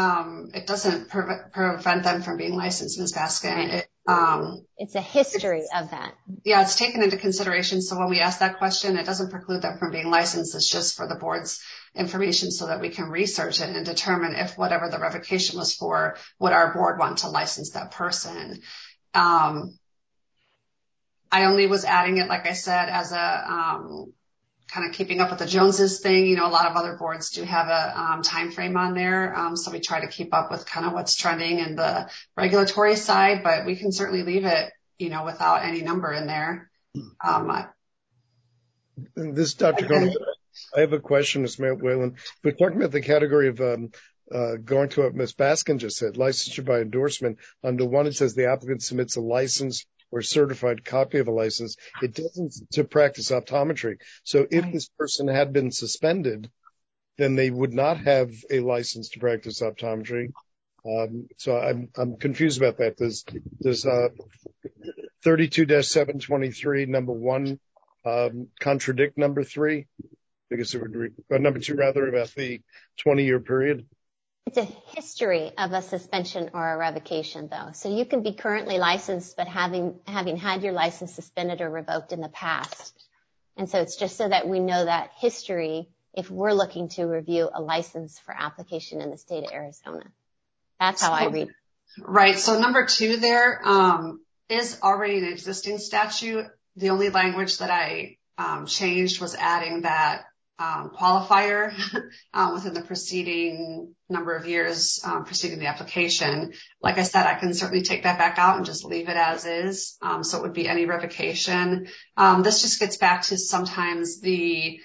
prevent them from being licensed, Ms. Baskin. It's a history of that. Yeah, it's taken into consideration. So when we ask that question, it doesn't preclude them from being licensed. It's just for the board's information so that we can research it and determine if whatever the revocation was for, would our board want to license that person. I only was adding it, like I said, as a kind of keeping up with the Joneses thing. You know, a lot of other boards do have a time frame on there. So we try to keep up with kind of what's trending in the regulatory side, but we can certainly leave it, you know, without any number in there. This is Dr. Cohen. I have a question, Ms. Whalen. We're talking about the category of going to what Ms. Baskin just said, licensure by endorsement. Under one, it says the applicant submits a license or certified copy of a license. It doesn't to practice optometry. So if this person had been suspended, then they would not have a license to practice optometry. So I'm confused about that. Does 32-723 number 1 contradict number 3? Because it would number 2 rather, about the 20-year period. It's a history of a suspension or a revocation, though. So you can be currently licensed, but having had your license suspended or revoked in the past. And so it's just so that we know that history if we're looking to review a license for application in the state of Arizona. That's how I read it. Right. So number 2 there is already an existing statute. The only language that I changed was adding that qualifier within the preceding number of years preceding the application. Like I said, I can certainly take that back out and just leave it as is. So it would be any revocation. This just gets back to sometimes the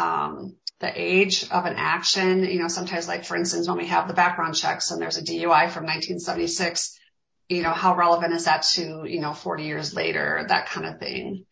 age of an action. You know, sometimes, like for instance, when we have the background checks and there's a DUI from 1976, you know, how relevant is that to, you know, 40 years later, that kind of thing.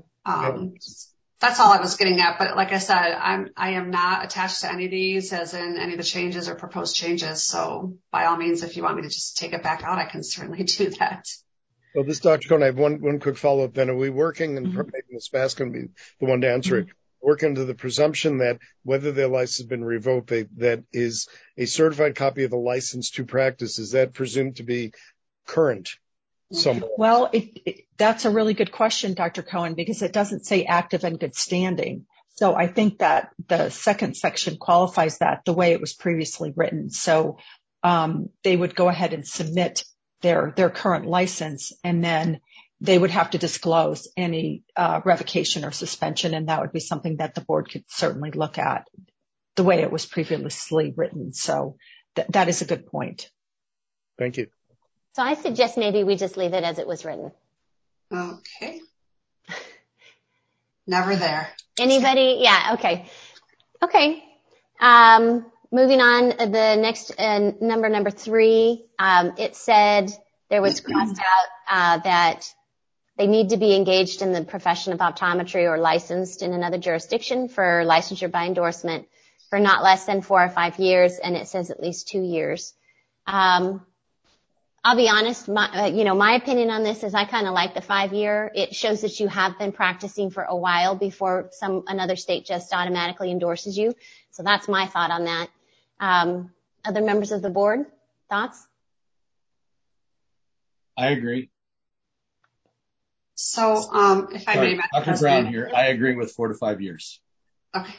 That's all I was getting at. But like I said, I am not attached to any of these, as in any of the changes or proposed changes. So by all means, if you want me to just take it back out, I can certainly do that. Well, this Dr. Cohen, I have one quick follow-up then. Are we working, and maybe Ms. Bass can be the one to answer it, work under the presumption that whether their license has been revoked, that is a certified copy of a license to practice, is that presumed to be current somewhere? Well, that's a really good question, Dr. Cohen, because it doesn't say active and good standing. So I think that the second section qualifies that the way it was previously written. So they would go ahead and submit their current license, and then they would have to disclose any revocation or suspension, and that would be something that the board could certainly look at the way it was previously written. So that is a good point. Thank you. So I suggest maybe we just leave it as it was written. Okay. Never there. Anybody? Yeah, okay. Okay. Moving on, the next number 3, it said there was crossed out that they need to be engaged in the profession of optometry or licensed in another jurisdiction for licensure by endorsement for not less than 4 or 5 years, and it says at least 2 years. I'll be honest, my opinion on this is I kind of like the 5-year. It shows that you have been practicing for a while before another state just automatically endorses you. So that's my thought on that. Other members of the board, thoughts? I agree. So, if I may, Dr. Brown here, I agree with 4 to 5 years. Okay.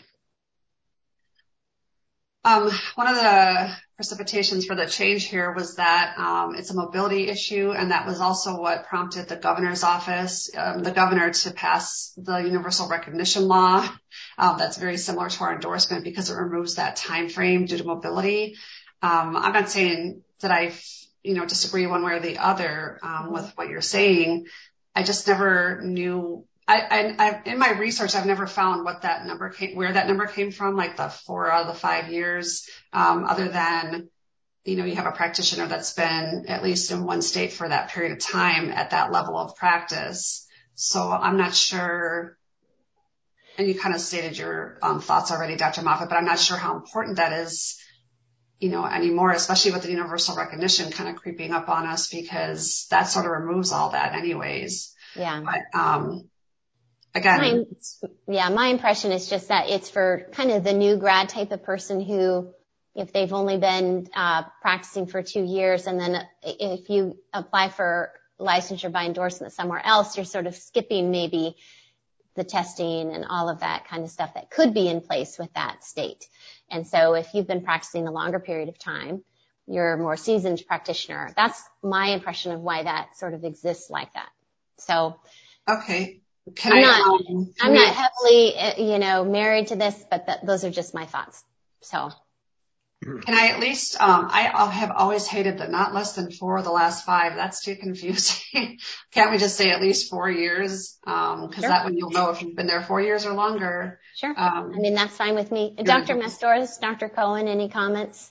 One of the precipitations for the change here was that it's a mobility issue, and that was also what prompted the governor's office, the governor, to pass the universal recognition law. That's very similar to our endorsement because it removes that time frame due to mobility. I'm not saying that I, disagree one way or the other, with what you're saying. I just never knew. I in my research, I've never found where that number came from, like the 4 out of the 5 years, other than, you have a practitioner that's been at least in one state for that period of time at that level of practice. So I'm not sure. And you kind of stated your thoughts already, Dr. Moffitt, but I'm not sure how important that is, anymore, especially with the universal recognition kind of creeping up on us, because that sort of removes all that anyways. Yeah. But, again, my impression is just that it's for kind of the new grad type of person who, if they've only been practicing for 2 years, and then if you apply for licensure by endorsement somewhere else, you're sort of skipping maybe the testing and all of that kind of stuff that could be in place with that state. And so if you've been practicing a longer period of time, you're a more seasoned practitioner. That's my impression of why that sort of exists like that. So, okay. I'm not heavily, married to this, but those are just my thoughts. So. Can I at least, I have always hated the not less than 4 the last 5. That's too confusing. Can't we just say at least 4 years? Cause sure. That way you'll know if you've been there 4 years or longer. Sure. That's fine with me. Dr. Mastores, Dr. Cohen, any comments?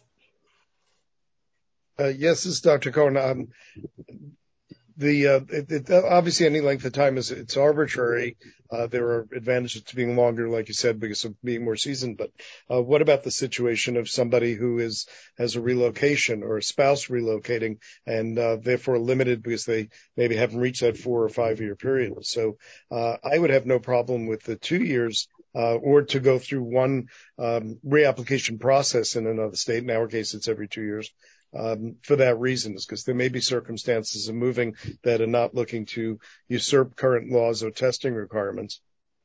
Yes, this is Dr. Cohen. Obviously any length of time it's arbitrary. There are advantages to being longer, like you said, because of being more seasoned. But what about the situation of somebody who has a relocation or a spouse relocating and therefore limited because they maybe haven't reached that 4 or 5 year period? So I would have no problem with the 2 years or to go through one reapplication process in another state. In our case, it's every 2 years. For that reason, is because there may be circumstances of moving that are not looking to usurp current laws or testing requirements.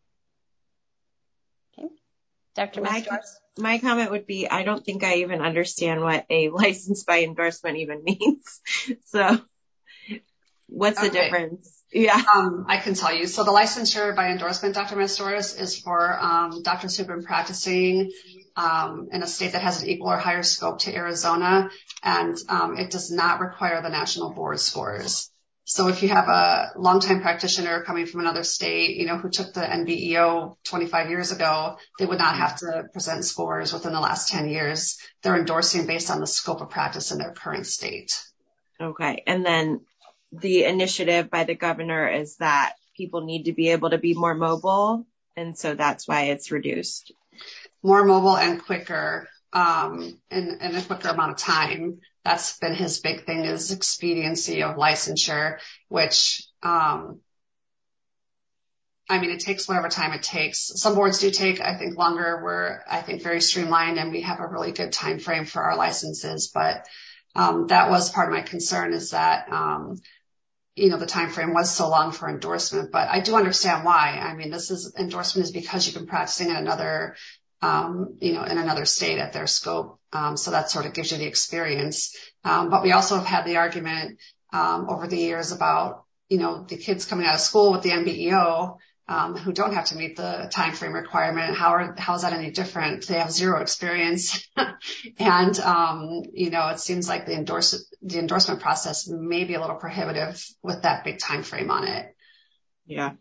Okay. Dr. Mastores? My comment would be, I don't think I even understand what a license by endorsement even means. So what's the difference? Yeah. I can tell you. So the licensure by endorsement, Dr. Mastores, is for doctors who've been practicing in a state that has an equal or higher scope to Arizona, and it does not require the national board scores. So if you have a longtime practitioner coming from another state, who took the NBEO 25 years ago, they would not have to present scores within the last 10 years. They're endorsing based on the scope of practice in their current state. Okay. And then the initiative by the governor is that people need to be able to be more mobile. And so that's why it's reduced. More mobile and quicker, in a quicker amount of time. That's been his big thing, is expediency of licensure, which, it takes whatever time it takes. Some boards do take, I think, longer. We're, I think, very streamlined, and we have a really good time frame for our licenses. But, that was part of my concern, is that, the time frame was so long for endorsement, but I do understand why. Endorsement is because you've been practicing in another, in another state at their scope. So that sort of gives you the experience. But we also have had the argument, over the years about, the kids coming out of school with the NBEO, who don't have to meet the time frame requirement. How is that any different? They have zero experience. And, it seems like the endorsement process may be a little prohibitive with that big time frame on it. Yeah.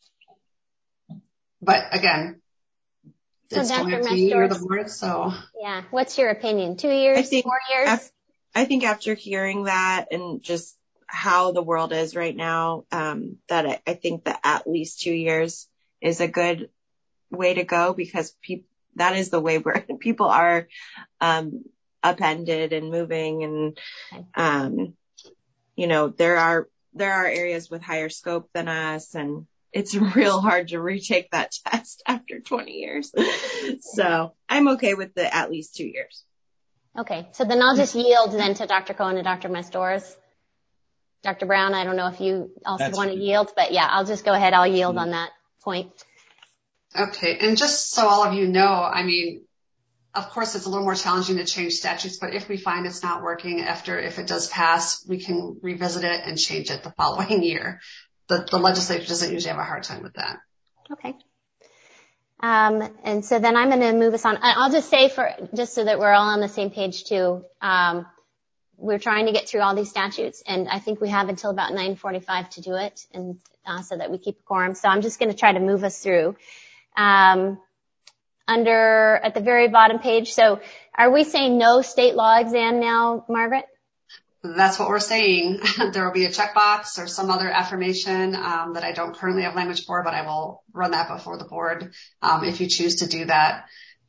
But again, so Dr. Mastores, yeah. What's your opinion? 2 years, 4 years? I think after hearing that and just how the world is right now, that I think that at least 2 years is a good way to go, because that is the way where people are, upended and moving. And, there are areas with higher scope than us, and it's real hard to retake that test after 20 years. So I'm okay with the at least 2 years. Okay. So then I'll just yield then to Dr. Cohen and Dr. Mastores. Dr. Brown, I don't know if you also want to yield, but yeah, I'll just go ahead. I'll yield on that point. Okay. And just so all of you know, of course, it's a little more challenging to change statutes, but if we find it's not working if it does pass, we can revisit it and change it the following year. The legislature doesn't usually have a hard time with that. Okay. And so then I'm going to move us on. I'll just say just so that we're all on the same page too, we're trying to get through all these statutes, and I think we have until about 9:45 to do it, and so that we keep a quorum. So I'm just going to try to move us through. At the very bottom page. So are we saying no state law exam now, Margaret? That's what we're saying. There will be a checkbox or some other affirmation that I don't currently have language for, but I will run that before the board if you choose to do that.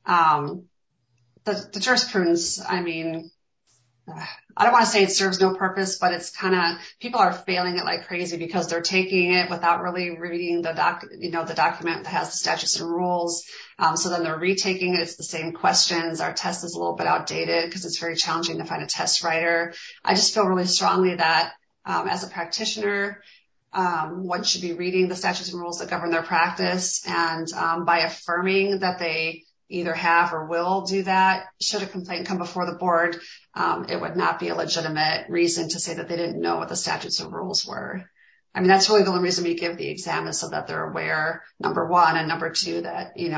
The jurisprudence, I mean, I don't want to say it serves no purpose, but it's kind of, people are failing it like crazy because they're taking it without really reading the document that has the statutes and rules. So then they're retaking it. It's the same questions. Our test is a little bit outdated because it's very challenging to find a test writer. I just feel really strongly that, as a practitioner, one should be reading the statutes and rules that govern their practice. And, by affirming that they either have or will do that, should a complaint come before the board, it would not be a legitimate reason to say that they didn't know what the statutes and rules were. I mean, that's really the only reason we give the exam is so that they're aware, number one, and number two, that, they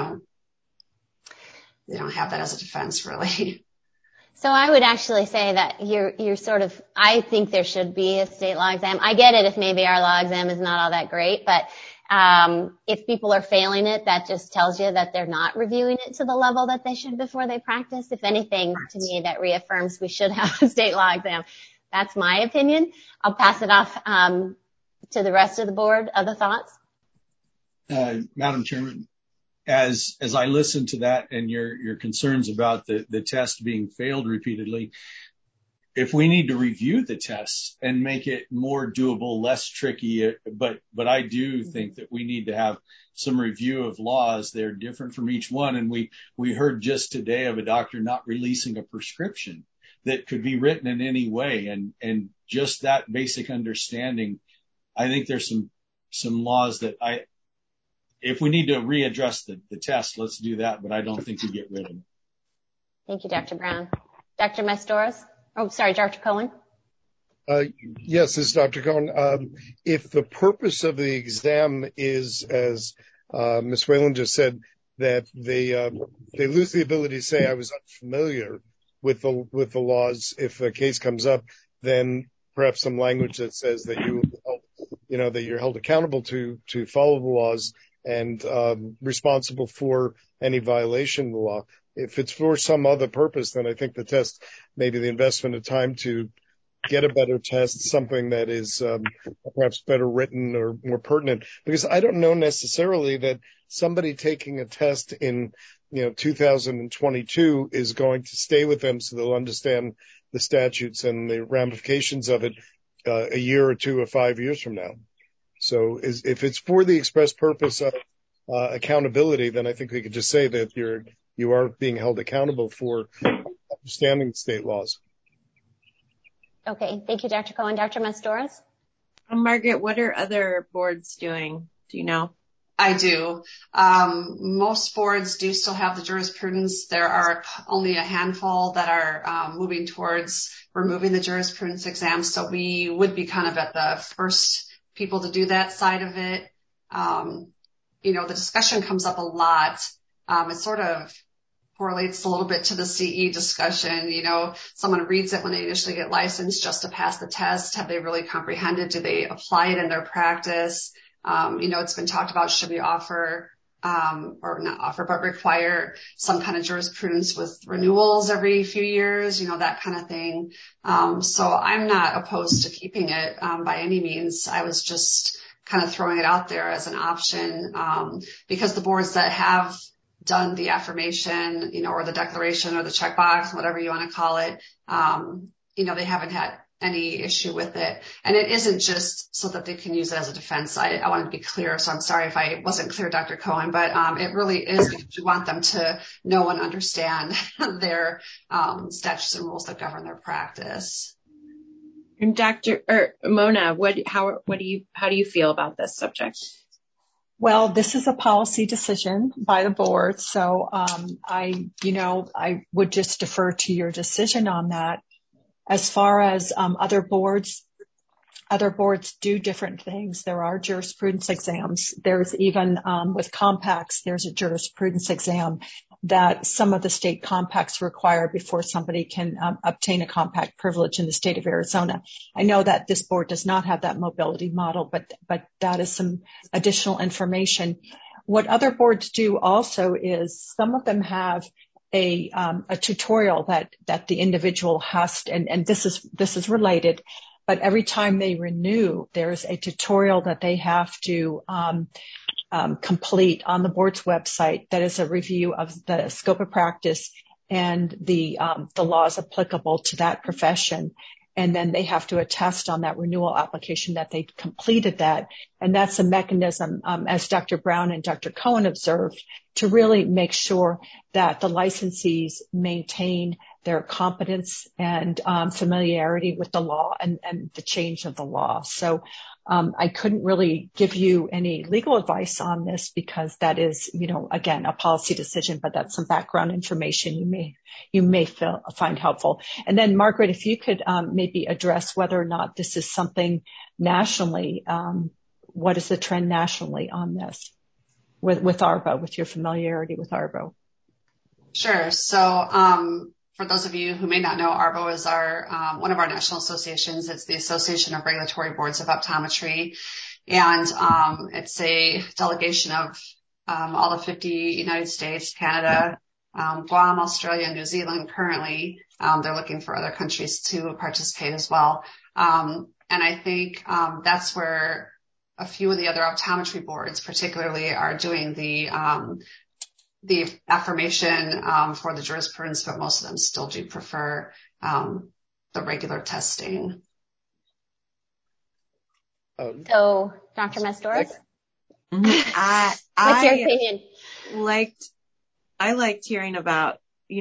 don't have that as a defense, really. So I would actually say that you're sort of, I think there should be a state law exam. I get it if maybe our law exam is not all that great, but if people are failing it, that just tells you that they're not reviewing it to the level that they should before they practice. If anything, to me, that reaffirms we should have a state law exam. That's my opinion. I'll pass it off to the rest of the board. Other thoughts? Madam Chairman, as I listen to that and your concerns about the test being failed repeatedly, if we need to review the tests and make it more doable, less tricky, but I do think that we need to have some review of laws. They're different from each one. And we heard just today of a doctor not releasing a prescription that could be written in any way. And just that basic understanding, I think there's some laws that if we need to readdress the test, let's do that. But I don't think we get rid of them. Thank you, Dr. Brown. Dr. Mastoras? Oh, sorry, Dr. Cohen. Yes, this is Dr. Cohen. If the purpose of the exam is, as Ms. Whalen just said, that they lose the ability to say I was unfamiliar with the laws, if a case comes up, then perhaps some language that says that that you're held accountable to follow the laws and responsible for any violation of the law. If it's for some other purpose, then I think the test, maybe the investment of time to get a better test, something that is perhaps better written or more pertinent. Because I don't know necessarily that somebody taking a test in 2022 is going to stay with them so they'll understand the statutes and the ramifications of it a year or 2 or 5 years from now. So if it's for the express purpose of accountability, then I think we could just say that you are being held accountable for understanding state laws. Okay. Thank you, Dr. Cohen. Dr. Mastoras? Margaret, what are other boards doing? Do you know? I do. Most boards do still have the jurisprudence. There are only a handful that are moving towards removing the jurisprudence exam. So we would be kind of at the first people to do that side of it. The discussion comes up a lot. It sort of correlates a little bit to the CE discussion. Someone reads it when they initially get licensed just to pass the test. Have they really comprehended? Do they apply it in their practice? It's been talked about, should we offer, or not offer, but require some kind of jurisprudence with renewals every few years, that kind of thing. So I'm not opposed to keeping it, by any means. I was just kind of throwing it out there as an option, because the boards that have done the affirmation, or the declaration or the checkbox, whatever you want to call it, they haven't had any issue with it. And it isn't just so that they can use it as a defense. I want to be clear, so I'm sorry if I wasn't clear, Dr. Cohen, but it really is because you want them to know and understand their statutes and rules that govern their practice. And Mona, how do you feel about this subject? Well, this is a policy decision by the board, so I would just defer to your decision on that. As far as other boards, Other boards do different things. There are jurisprudence exams. There's even, with compacts, there's a jurisprudence exam that some of the state compacts require before somebody can obtain a compact privilege in the state of Arizona. I know that this board does not have that mobility model, but that is some additional information. What other boards do also is some of them have a tutorial that the individual has to, and this is related, but every time they renew, there's a tutorial that they have to complete on the board's website that is a review of the scope of practice and the laws applicable to that profession. And then they have to attest on that renewal application that they completed that. And that's a mechanism, as Dr. Brown and Dr. Cohen observed, to really make sure that the licensees maintain their competence and familiarity with the law and the change of the law. So I couldn't really give you any legal advice on this because that is, again, a policy decision, but that's some background information you may find helpful. And then, Margaret, if you could maybe address whether or not this is something nationally, what is the trend nationally on this with ARBO, with your familiarity with ARBO? Sure. So for those of you who may not know, ARBO is our one of our national associations. It's the Association of Regulatory Boards of Optometry, and it's a delegation of all the 50 United States, Canada, Guam, Australia, and New Zealand. Currently, they're looking for other countries to participate as well. And I think that's where a few of the other optometry boards, particularly, are doing the affirmation for the jurisprudence, but most of them still do prefer the regular testing. So, Dr. Mestores? What's your opinion? I liked hearing about,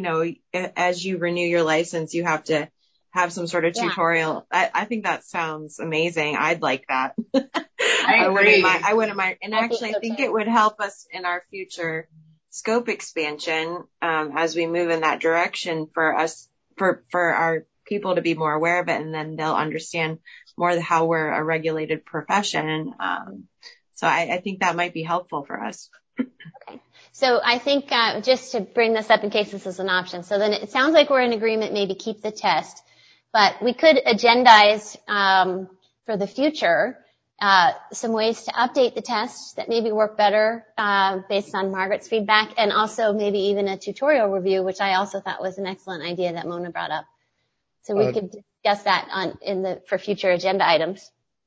as you renew your license, you have to have some sort of tutorial. I think that sounds amazing. I'd like that. I agree. I wouldn't mind. And actually, I think it would help us in our future scope expansion as we move in that direction for us, for our people to be more aware of it, and then they'll understand more how we're a regulated profession. So I think that might be helpful for us. Okay. So I think just to bring this up in case this is an option, so then it sounds like we're in agreement, maybe keep the test, but we could agendize for the future some ways to update the test that maybe work better based on Margaret's feedback, and also maybe even a tutorial review, which I also thought was an excellent idea that Mona brought up. So we could discuss that for future agenda items.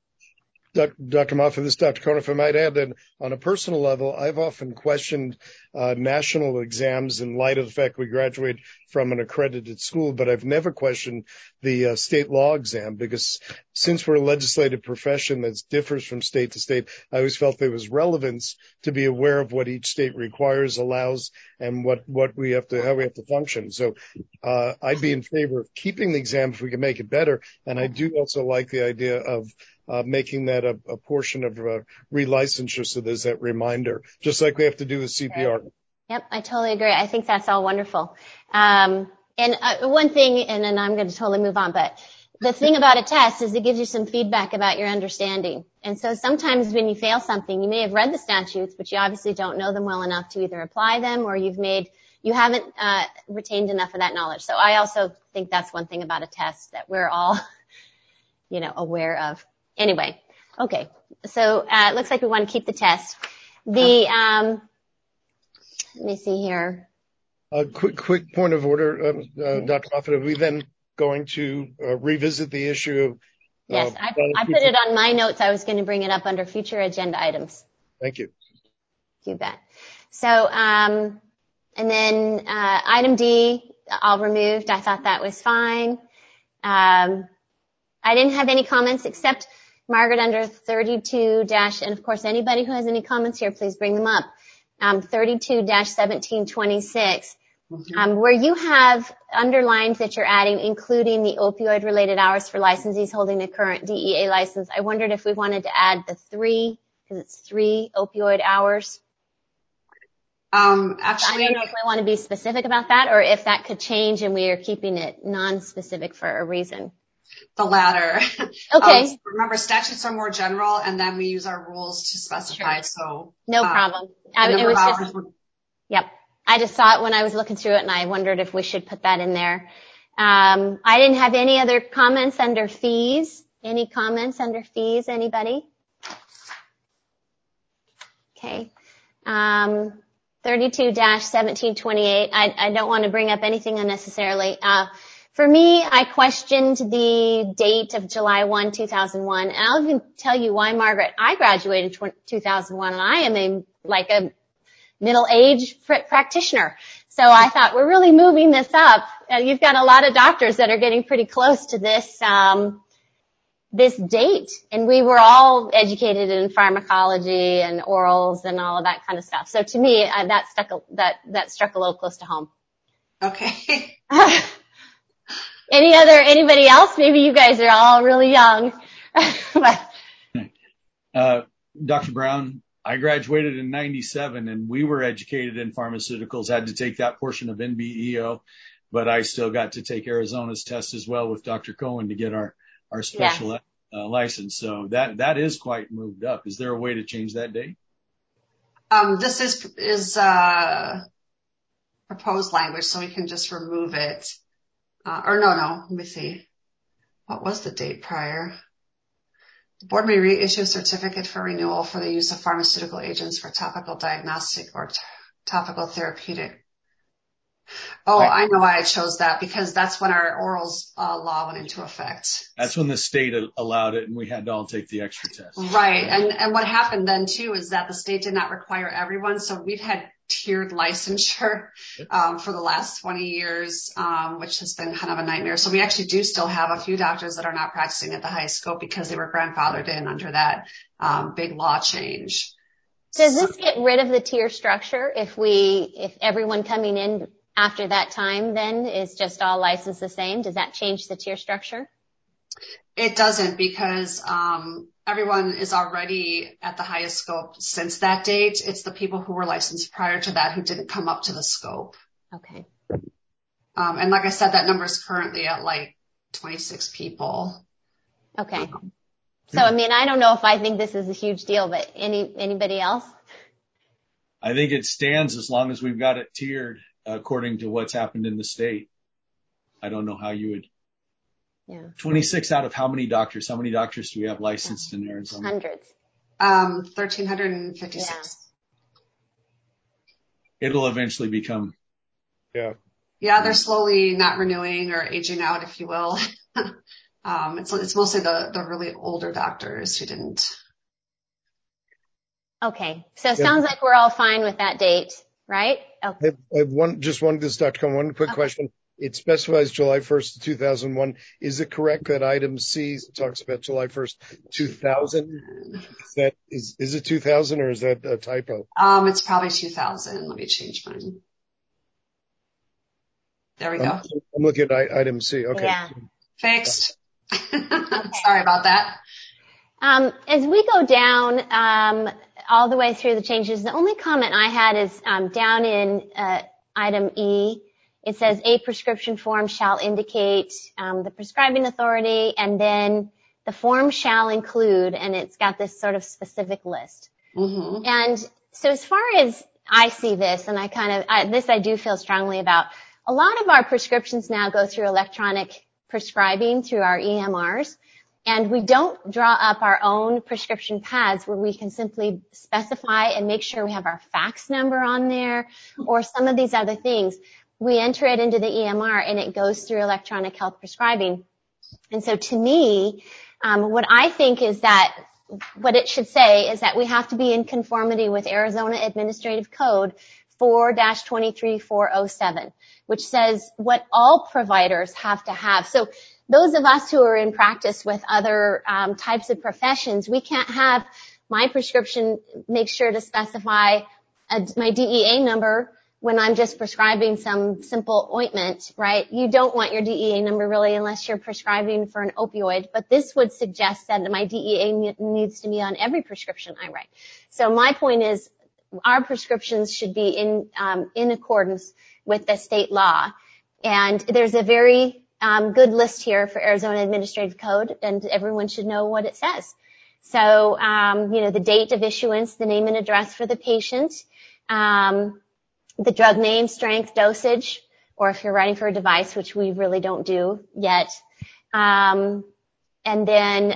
Dr. Moffitt, this is Dr. Cohen. If I might add that on a personal level, I've often questioned national exams in light of the fact we graduate from an accredited school, but I've never questioned the state law exam because since we're a legislative profession that differs from state to state, I always felt there was relevance to be aware of what each state requires, allows, and how we have to function. So I'd be in favor of keeping the exam if we can make it better. And I do also like the idea of making that a portion of relicensure, so there's that reminder, just like we have to do with CPR. Yep, I totally agree. I think that's all wonderful. And one thing, and then I'm going to totally move on, but the thing about a test is it gives you some feedback about your understanding. And so sometimes when you fail something, you may have read the statutes, but you obviously don't know them well enough to either apply them, or you haven't retained enough of that knowledge. So I also think that's one thing about a test that we're all, aware of. Anyway, okay. So it looks like we want to keep the test. Let me see here. Quick point of order, Dr. Moffitt. Are we then going to revisit the issue of? Yes, I put it on my notes. I was going to bring it up under future agenda items. Thank you. Do that. So, and then item D, all removed. I thought that was fine. I didn't have any comments except Margaret under 32- and of course anybody who has any comments here, please bring them up. 32-1726, where you have underlines that you're adding, including the opioid related hours for licensees holding a current DEA license. I wondered if we wanted to add the 3, because it's 3 opioid hours. Actually, I don't know if we want to be specific about that or if that could change and we are keeping it non-specific for a reason. the latter. Okay. So remember, statutes are more general, and then we use our rules to specify. Sure. So no problem. It was just, yep. I just saw it when I was looking through it, and I wondered if we should put that in there. I didn't have any other comments under fees. Any comments under fees, anybody? Okay. 32-1728. I don't want to bring up anything unnecessarily. For me, I questioned the date of July 1, 2001. And I'll even tell you why, Margaret. I graduated in 2001, and I am a middle-aged practitioner. So I thought, we're really moving this up. You've got a lot of doctors that are getting pretty close to this date. And we were all educated in pharmacology and orals and all of that kind of stuff. So to me, that struck a little close to home. Okay. Anybody else? Maybe you guys are all really young. Dr. Brown, I graduated in 97 and we were educated in pharmaceuticals, had to take that portion of NBEO, but I still got to take Arizona's test as well with Dr. Cohen to get our special license. So that is quite moved up. Is there a way to change that date? This is proposed language, so we can just remove it. No, let me see. What was the date prior? The board may reissue a certificate for renewal for the use of pharmaceutical agents for topical diagnostic or topical therapeutic. Oh, I know why I chose that, because that's when our orals law went into effect. That's when the state allowed it, and we had to all take the extra test. Right. And what happened then, too, is that the state did not require everyone. So we've had tiered licensure for the last 20 years, which has been kind of a nightmare. So we actually do still have a few doctors that are not practicing at the highest scope because they were grandfathered in under that big law change. Does this get rid of the tier structure if everyone coming in after that time then is just all licensed the same? Does that change the tier structure? It doesn't, because everyone is already at the highest scope since that date. It's the people who were licensed prior to that who didn't come up to the scope. Okay. And like I said, that number is currently at like 26 people. Okay. So, I mean, I don't know if I think this is a huge deal, but anybody else? I think it stands as long as we've got it tiered according to what's happened in the state. I don't know how you would. Yeah. 26 out of how many doctors? How many doctors do we have licensed in Arizona? Hundreds. 1,356. Yeah. It'll eventually become. Yeah. Yeah, they're slowly not renewing or aging out, if you will. It's mostly the really older doctors who didn't. Okay. So it sounds like we're all fine with that date, right? Okay. I have one quick question. It specifies July 1st, 2001. Is it correct that item C talks about July 1st, 2000? Is it 2000 or is that a typo? It's probably 2000. Let me change mine. There we go. I'm looking at item C. Okay. Yeah. Fixed. Sorry about that. As we go down all the way through the changes, the only comment I had is down in item E. It says a prescription form shall indicate the prescribing authority, and then the form shall include, and it's got this sort of specific list. Mm-hmm. And so as far as I see this, and I do feel strongly about, a lot of our prescriptions now go through electronic prescribing through our EMRs. And we don't draw up our own prescription pads where we can simply specify and make sure we have our fax number on there or some of these other things. We enter it into the EMR and it goes through electronic health prescribing. And so to me, what I think is that what it should say is that we have to be in conformity with Arizona Administrative Code 4-23407, which says what all providers have to have. So those of us who are in practice with other types of professions, we can't have my prescription make sure to specify my DEA number when I'm just prescribing some simple ointment, right? You don't want your DEA number really unless you're prescribing for an opioid, but this would suggest that my DEA needs to be on every prescription I write. So my point is our prescriptions should be in accordance with the state law. And there's a very good list here for Arizona Administrative Code, and everyone should know what it says. So, the date of issuance, the name and address for the patient, the drug name, strength, dosage, or if you're writing for a device, which we really don't do yet. And then,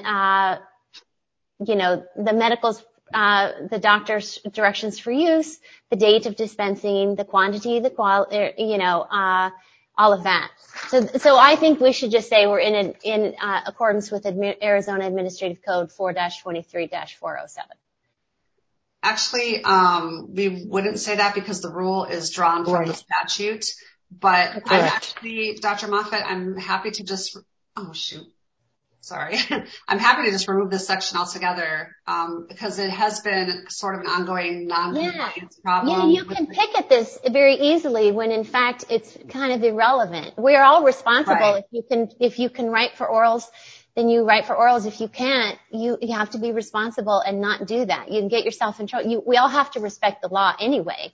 the medicals, the doctor's directions for use, the date of dispensing, the quantity, the quality, all of that. So I think we should just say we're in accordance with Arizona Administrative Code 4-23-407. Actually, we wouldn't say that because the rule is drawn from the statute. But I'm actually, Dr. Moffitt, I'm happy to just, I'm happy to just remove this section altogether, because it has been sort of an ongoing non-compliance problem. Yeah, you can pick at this very easily when in fact it's kind of irrelevant. We're all responsible. Right. If you can write for orals, then you write for orals. If you can't, you have to be responsible and not do that. You can get yourself in trouble. We all have to respect the law anyway.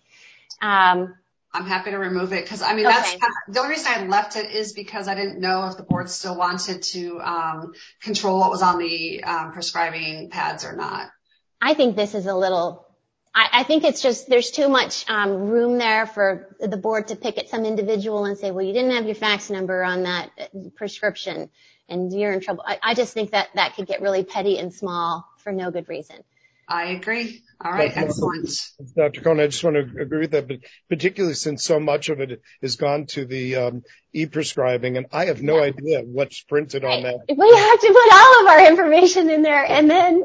I'm happy to remove it because, that's the only reason I left it is because I didn't know if the board still wanted to control what was on the prescribing pads or not. I think this is I think it's just there's too much room there for the board to pick at some individual and say, well, you didn't have your fax number on that prescription and you're in trouble. I just think that could get really petty and small for no good reason. I agree. All right. Excellent. Dr. Cohen, I just want to agree with that, but particularly since so much of it has gone to the e-prescribing, and I have no idea what's printed on that. We have to put all of our information in there, and then,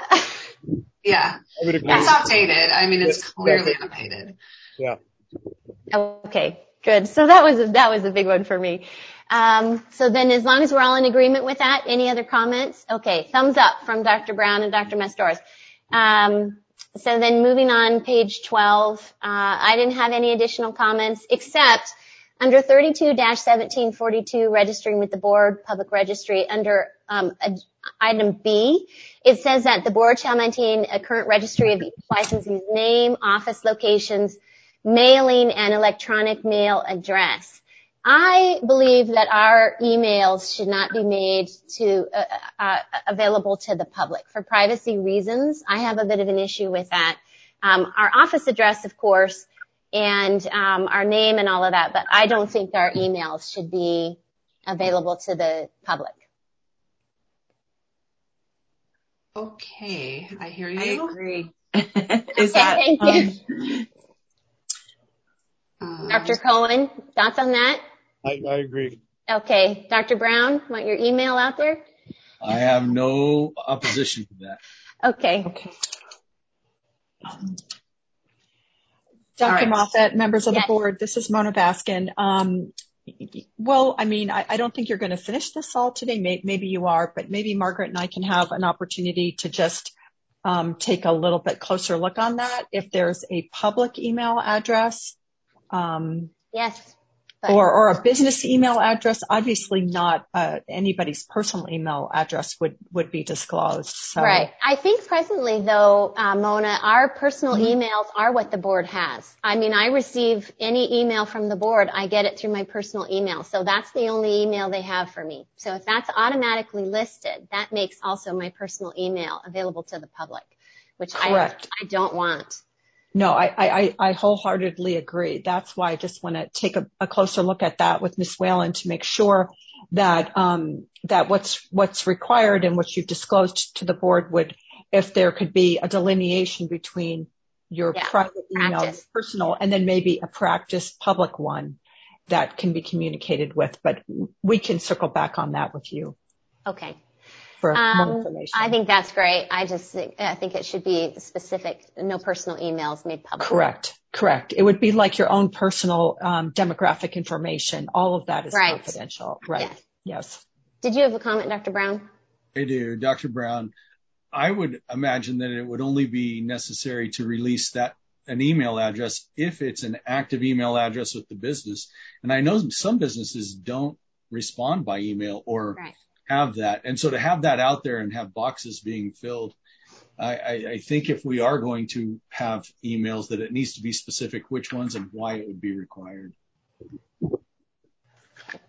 Yeah. It's outdated. It's clearly outdated. Yeah. Okay, good. So that was a big one for me. So then as long as we're all in agreement with that, any other comments? Okay, thumbs up from Dr. Brown and Dr. Mastores. So then moving on, page 12, I didn't have any additional comments except under 32-1742, registering with the board, public registry, under item B, it says that the board shall maintain a current registry of each licensee's name, office locations, mailing, and electronic mail address. I believe that our emails should not be made available to the public for privacy reasons. I have a bit of an issue with that. Our office address, of course, and our name and all of that, but I don't think our emails should be available to the public. Okay, I hear you. I agree. Thank you. Dr. Cohen, thoughts on that? I agree. Okay. Dr. Brown, want your email out there? I have no opposition to that. Okay. Dr. Moffitt, members of the board, this is Mona Baskin. I don't think you're going to finish this all today. Maybe you are, but maybe Margaret and I can have an opportunity to just take a little bit closer look on that. If there's a public email address, yes, or a business email address, obviously not anybody's personal email address would be disclosed. So. Right. I think presently, though, Mona, our personal emails are what the board has. I receive any email from the board, I get it through my personal email. So that's the only email they have for me. So if that's automatically listed, that makes also my personal email available to the public, which I don't want. No, I wholeheartedly agree. That's why I just want to take a closer look at that with Ms. Whalen to make sure that that what's required and what you've disclosed to the board would, if there could be a delineation between your private email, your personal, and then maybe a practice public one that can be communicated with. But we can circle back on that with you. Okay. For more information. I think that's great. I think it should be specific. No personal emails made public. Correct. It would be like your own personal demographic information. All of that is confidential. Right. Yes. Did you have a comment, Dr. Brown? I do. Dr. Brown, I would imagine that it would only be necessary to release an email address if it's an active email address with the business. And I know some businesses don't respond by email or have that. And so to have that out there and have boxes being filled, I think if we are going to have emails, that it needs to be specific which ones and why it would be required.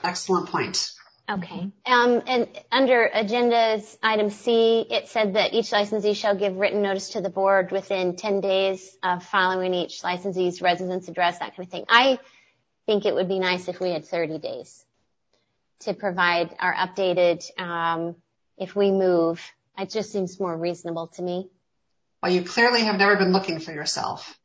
Excellent point. Okay. And under agenda's item C, it said that each licensee shall give written notice to the board within 10 days of following each licensee's residence address, that kind of thing. I think it would be nice if we had 30 days to provide our updated, if we move. It just seems more reasonable to me. Well, you clearly have never been looking for yourself.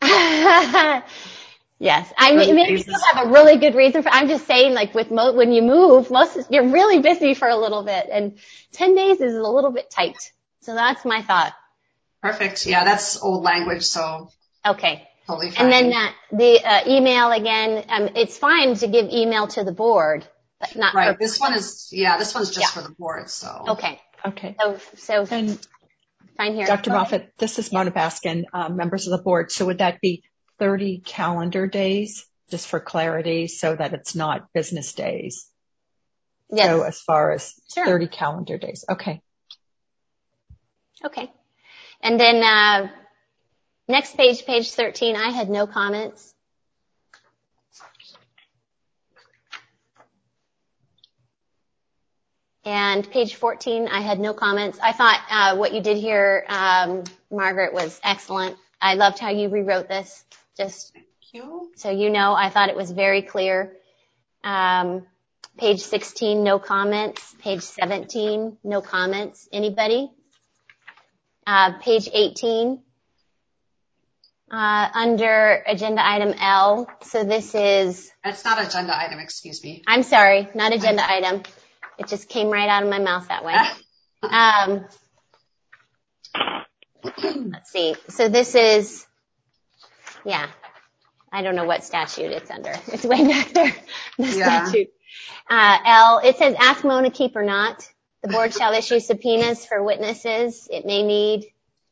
Yes. I mean, maybe you have a really good reason for, I'm just saying, like, with when you move, you're really busy for a little bit, and 10 days is a little bit tight. So that's my thought. Perfect. Yeah, that's old language, so. Okay. Totally fine. And then the email again, it's fine to give email to the board, but not. Right. This one's just for the board, so. Okay. Okay. So and fine here. Dr. Moffitt, this is Mona Baskin, members of the board. So would that be 30 calendar days, just for clarity, so that it's not business days? Yes. So as far as Sure. 30 calendar days. Okay. Okay. And then next page, page 13, I had no comments. And page 14, I had no comments. I thought what you did here, Margaret, was excellent. I loved how you rewrote this. Just Thank you. So you know, I thought it was very clear. Page 16, no comments. Page 17, no comments. Anybody? Page 18, under agenda item L. So this is... That's not agenda item, excuse me. I'm sorry, not agenda item. It just came right out of my mouth that way. Let's see. So this is, I don't know what statute it's under. It's way back there. The statute. L, it says ask Mona keep or not. The board shall issue subpoenas for witnesses it may need.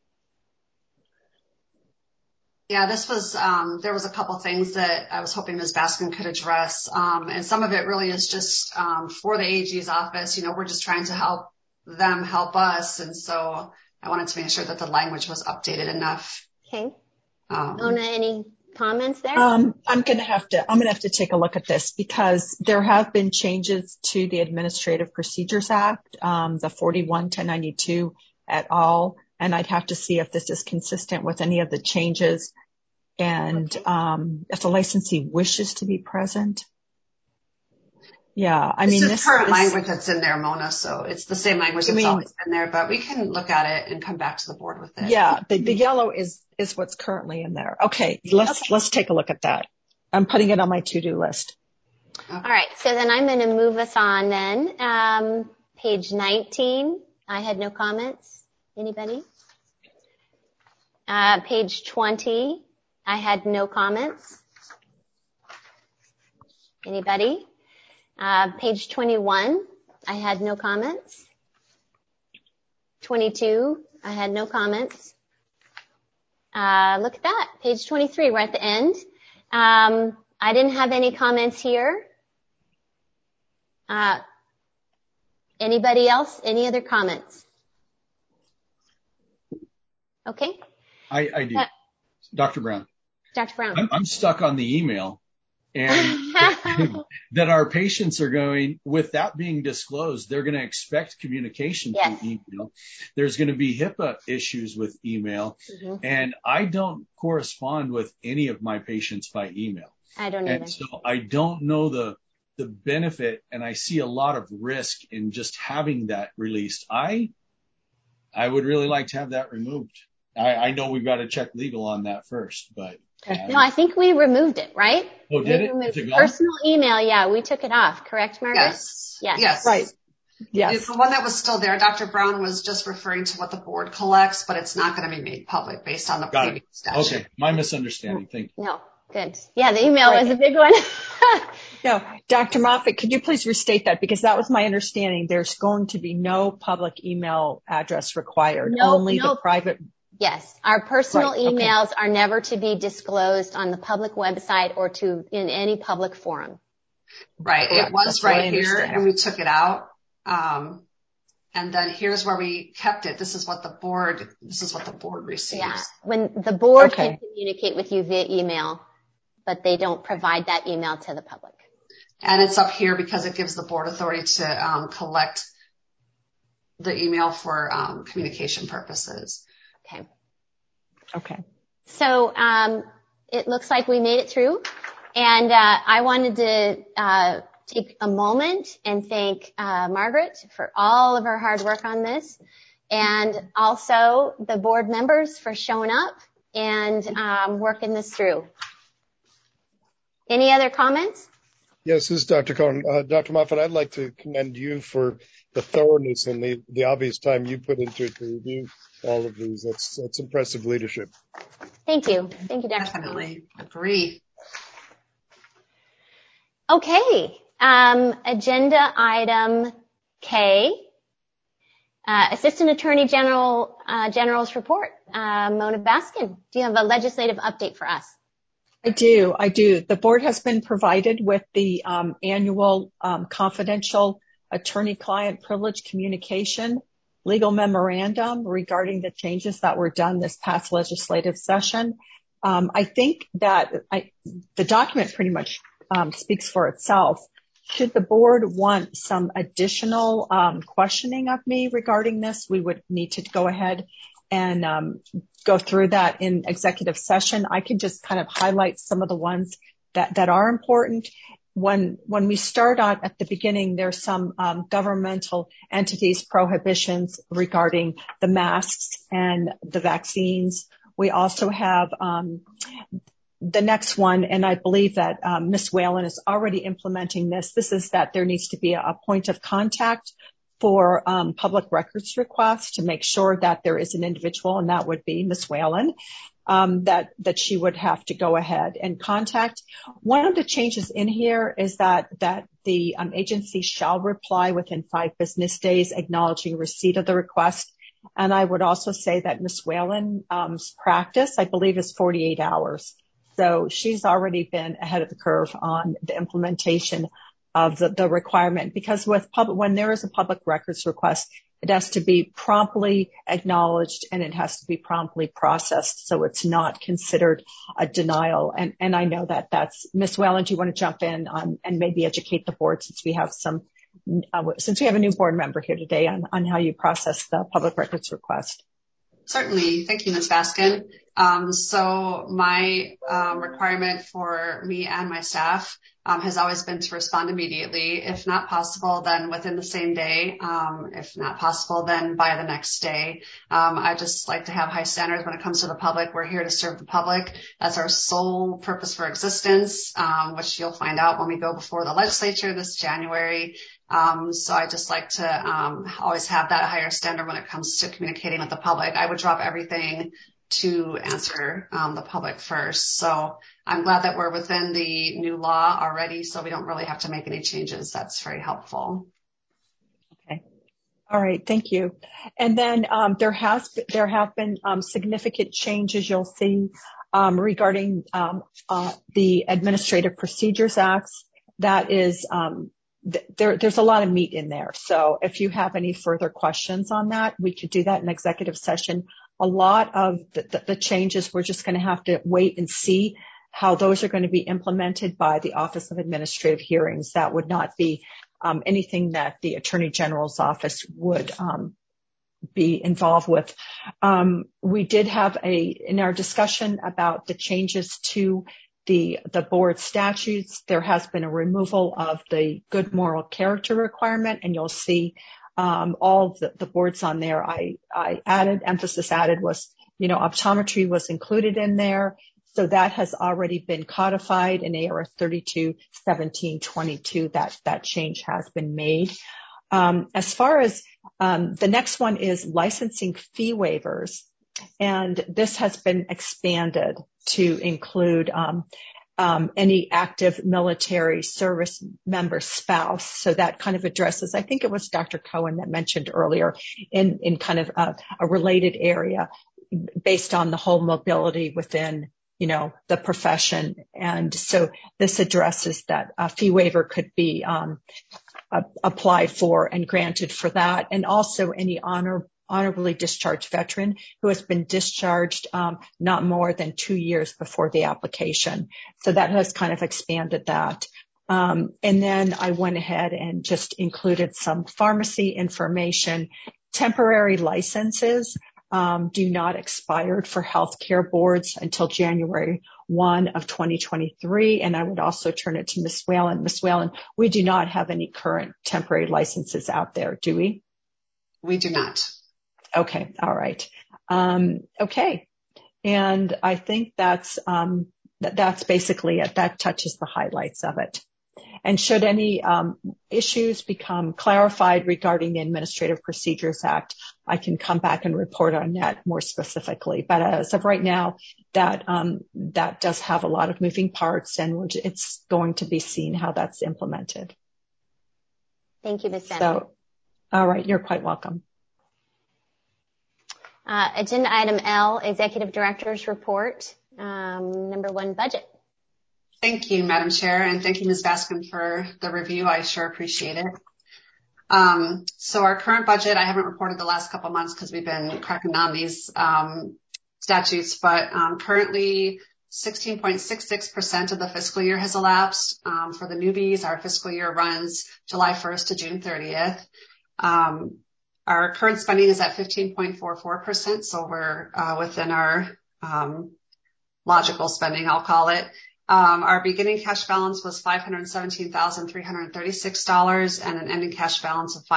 Yeah, this was, there was a couple things that I was hoping Ms. Baskin could address. And some of it really is just, for the AG's office. We're just trying to help them help us. And so I wanted to make sure that the language was updated enough. Okay. Mona, any comments there? I'm going to have to take a look at this, because there have been changes to the Administrative Procedures Act, the 41-1092 et al. And I'd have to see if this is consistent with any of the changes, and if the licensee wishes to be present. Yeah, this is current language that's in there, Mona, so it's the same language that's always been there, but we can look at it and come back to the board with it. Yeah, the yellow is what's currently in there. Okay, let's take a look at that. I'm putting it on my to-do list. Okay. All right, so then I'm going to move us on then. Page 19, I had no comments. Anybody? Page 20, I had no comments. Anybody? Page 21, I had no comments. 22, I had no comments. Look at that, page 23, we're at the end. I didn't have any comments here. Anybody else? Any other comments? Okay. I do. Dr. Brown. Dr. Brown. I'm stuck on the email, and that our patients are going, with that being disclosed, they're going to expect communication through email. There's going to be HIPAA issues with email, and I don't correspond with any of my patients by email. I don't either. And so I don't know the benefit, and I see a lot of risk in just having that released. I would really like to have that removed. I know we've got to check legal on that first, but. No, I think we removed it, right? Oh, did it? Personal email, we took it off, correct, Margaret? Yes. Right. Yes. The one that was still there, Dr. Brown was just referring to what the board collects, but it's not going to be made public based on the previous statute. Okay, my misunderstanding. Thank you. No, good. Yeah, the email was a big one. No, Dr. Moffitt, could you please restate that? Because that was my understanding. There's going to be no public email address required, only the private. Yes, our personal emails are never to be disclosed on the public website or in any public forum. Right. It was right here, and we took it out. And then here's where we kept it. This is what the board receives. Yeah. When the board can communicate with you via email, but they don't provide that email to the public. And it's up here because it gives the board authority to collect the email for communication purposes. Okay. So it looks like we made it through. And I wanted to take a moment and thank Margaret for all of her hard work on this, and also the board members for showing up and working this through. Any other comments? Yes, this is Dr. Cohen. Dr. Moffitt, I'd like to commend you for the thoroughness and the obvious time you put into it to review all of these. That's impressive leadership. Thank you. Thank you, Dr. Definitely agree. Okay. Agenda item K, Assistant Attorney General's report. Mona Baskin, do you have a legislative update for us? I do. The board has been provided with the annual confidential attorney-client privilege communication legal memorandum regarding the changes that were done this past legislative session. I think that the document pretty much speaks for itself. Should the board want some additional questioning of me regarding this, we would need to go ahead and go through that in executive session. I can just kind of highlight some of the ones that are important. When we start out at the beginning, there's some governmental entities prohibitions regarding the masks and the vaccines. We also have the next one, and I believe that Ms. Whalen is already implementing this. This is that there needs to be a point of contact for public records requests to make sure that there is an individual, and that would be Ms. Whalen, that she would have to go ahead and contact. One of the changes in here is that the agency shall reply within 5 business days acknowledging receipt of the request. And I would also say that Ms. Whalen's practice, I believe, is 48 hours. So she's already been ahead of the curve on the implementation of the requirement, because when there is a public records request, it has to be promptly acknowledged and it has to be promptly processed, so it's not considered a denial. And I know that's Ms. Whalen. Do you want to jump in and maybe educate the board, since we have a new board member here today on how you process the public records request? Certainly. Thank you, Ms. Baskin. So my requirement for me and my staff has always been to respond immediately. If not possible, then within the same day. If not possible, then by the next day. I just like to have high standards when it comes to the public. We're here to serve the public. That's our sole purpose for existence, which you'll find out when we go before the legislature this January. So I just like to always have that higher standard when it comes to communicating with the public. I would drop everything to answer the public first. So I'm glad that we're within the new law already, so we don't really have to make any changes. That's very helpful. Okay. All right. Thank you. And then there have been significant changes you'll see regarding the Administrative Procedures Act. That is there's a lot of meat in there. So if you have any further questions on that, we could do that in executive session. A lot of the changes, we're just going to have to wait and see how those are going to be implemented by the Office of Administrative Hearings. That would not be anything that the Attorney General's office would be involved with. We did have in our discussion about the changes to the board statutes, there has been a removal of the good moral character requirement, and you'll see all the boards on there. Emphasis added was, optometry was included in there. So that has already been codified in AR 32-1722. That change has been made. As far as the next one is licensing fee waivers, and this has been expanded to include any active military service member spouse. So that kind of addresses, I think it was Dr. Cohen that mentioned earlier, in kind of a related area based on the whole mobility within, the profession. And so this addresses that a fee waiver could be applied for and granted for that. And also any honorably discharged veteran who has been discharged not more than 2 years before the application. So that has kind of expanded that. And then I went ahead and just included some pharmacy information. Temporary licenses do not expire for healthcare boards until January 1 of 2023. And I would also turn it to Ms. Whalen. Ms. Whalen, we do not have any current temporary licenses out there, do we? We do not. Okay. All right. Okay. And I think that's basically it. That touches the highlights of it. And should any issues become clarified regarding the Administrative Procedures Act, I can come back and report on that more specifically. But as of right now, that does have a lot of moving parts, and it's going to be seen how that's implemented. Thank you, Ms. Bennett. So, all right, you're quite welcome. Agenda item L, Executive Director's Report. Number 1, budget. Thank you, Madam Chair, and thank you, Ms. Baskin, for the review. I sure appreciate it. So our current budget, I haven't reported the last couple of months because we've been cracking down these statutes, but currently 16.66% of the fiscal year has elapsed. For the newbies, our fiscal year runs July 1st to June 30th. Our current spending is at 15.44%, so we're within our logical spending, I'll call it. Our beginning cash balance was $517,336 and an ending cash balance of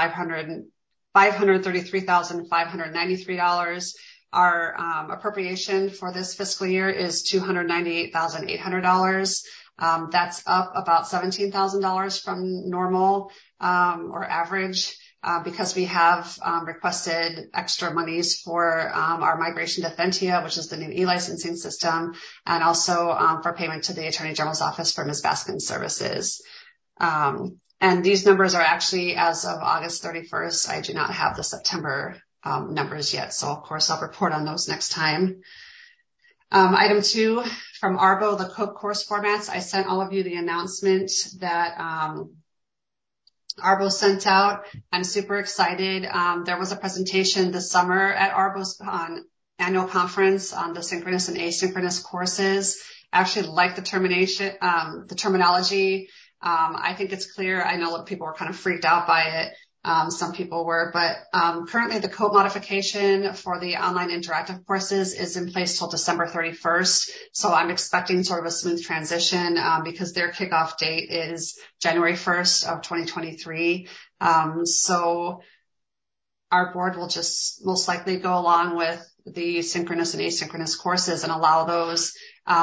$533,593. Our appropriation for this fiscal year is $298,800. That's up about $17,000 from normal or average. Because we have requested extra monies for our migration to Thentia, which is the new e-licensing system, and also for payment to the Attorney General's office for Ms. Baskin's services. And these numbers are actually as of August 31st. I do not have the September numbers yet, so of course I'll report on those next time. Item 2, from ARBO, the COPE course formats. I sent all of you the announcement that ARBO sent out. I'm super excited. There was a presentation this summer at ARBO's annual conference on the synchronous and asynchronous courses. I actually like the terminology. I think it's clear. I know that people were kind of freaked out by it. Some people were, but currently the code modification for the online interactive courses is in place till December 31st. So I'm expecting sort of a smooth transition because their kickoff date is January 1st of 2023. So our board will just most likely go along with the synchronous and asynchronous courses and allow those.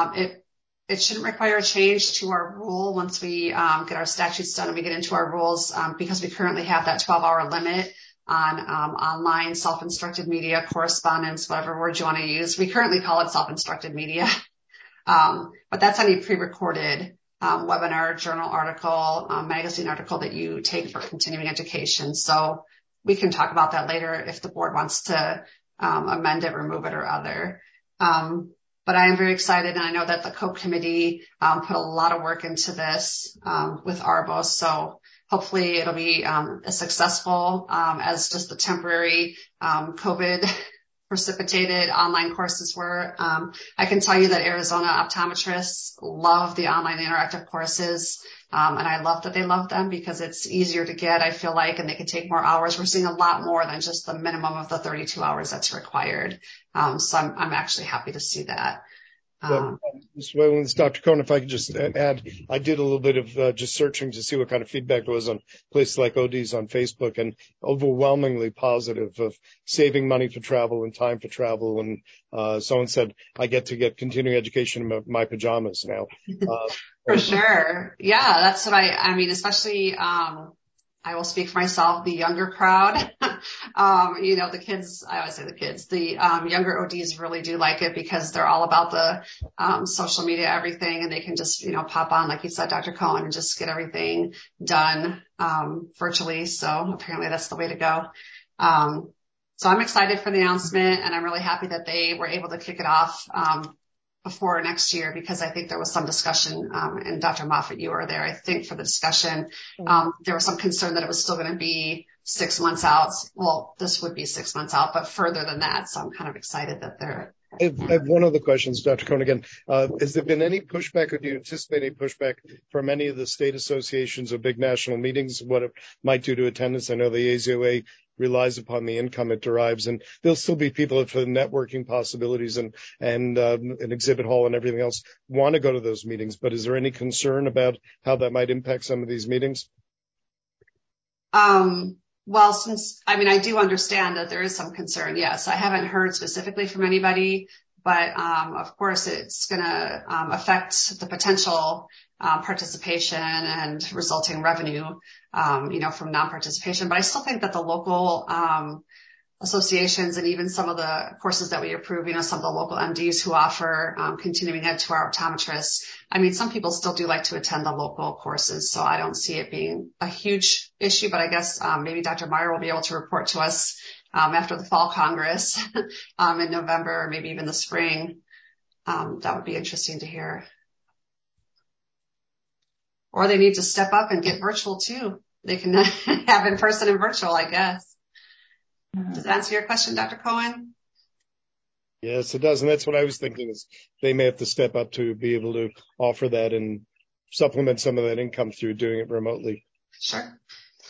It shouldn't require a change to our rule once we get our statutes done and we get into our rules because we currently have that 12-hour limit on online self-instructed media, correspondence, whatever word you want to use. We currently call it self-instructed media, but that's any pre-recorded webinar, journal article, magazine article that you take for continuing education. So we can talk about that later if the board wants to amend it, remove it, or other. But I am very excited, and I know that the COPE committee put a lot of work into this with ARBO, so hopefully it'll be as successful as just the temporary COVID precipitated online courses were. I can tell you that Arizona optometrists love the online interactive courses, and I love that they love them because it's easier to get, I feel like, and they can take more hours. We're seeing a lot more than just the minimum of the 32 hours that's required. So I'm actually happy to see that. Ms. Whalen, it's Dr. Cohn. If I could just add, I did a little bit of just searching to see what kind of feedback there was on places like OD's on Facebook, and overwhelmingly positive of saving money for travel and time for travel. And someone said, I get to get continuing education in my pajamas now. For sure. Yeah, that's what I mean, especially I will speak for myself, the younger crowd. The kids, I always say the kids, the younger ODs really do like it because they're all about the social media, everything, and they can just, pop on, like you said, Dr. Cohen, and just get everything done virtually. So apparently that's the way to go. So I'm excited for the announcement, and I'm really happy that they were able to kick it off before next year, because I think there was some discussion, and Dr. Moffitt, you were there, I think, for the discussion. There was some concern that it was still going to be 6 months out. Well, this would be 6 months out, but further than that. So I'm kind of excited that they're I have one other question, Dr. Cohen again. Has there been any pushback, or do you anticipate any pushback from any of the state associations or big national meetings, what it might do to attendance? I know the AZOA relies upon the income it derives, and there'll still be people for networking possibilities and an exhibit hall and everything else want to go to those meetings. But is there any concern about how that might impact some of these meetings? Well, I do understand that there is some concern. Yes, I haven't heard specifically from anybody, but of course it's going to affect the potential participation and resulting revenue, from non-participation. But I still think that the local associations and even some of the courses that we approve, some of the local MDs who offer continuing ed to our optometrists. Some people still do like to attend the local courses, so I don't see it being a huge issue, but I guess maybe Dr. Meyer will be able to report to us after the fall Congress in November, or maybe even the spring. That would be interesting to hear. Or they need to step up and get virtual too. They can have in person and virtual, I guess. Does that answer your question, Dr. Cohen? Yes, it does. And that's what I was thinking, is they may have to step up to be able to offer that and supplement some of that income through doing it remotely. Sure.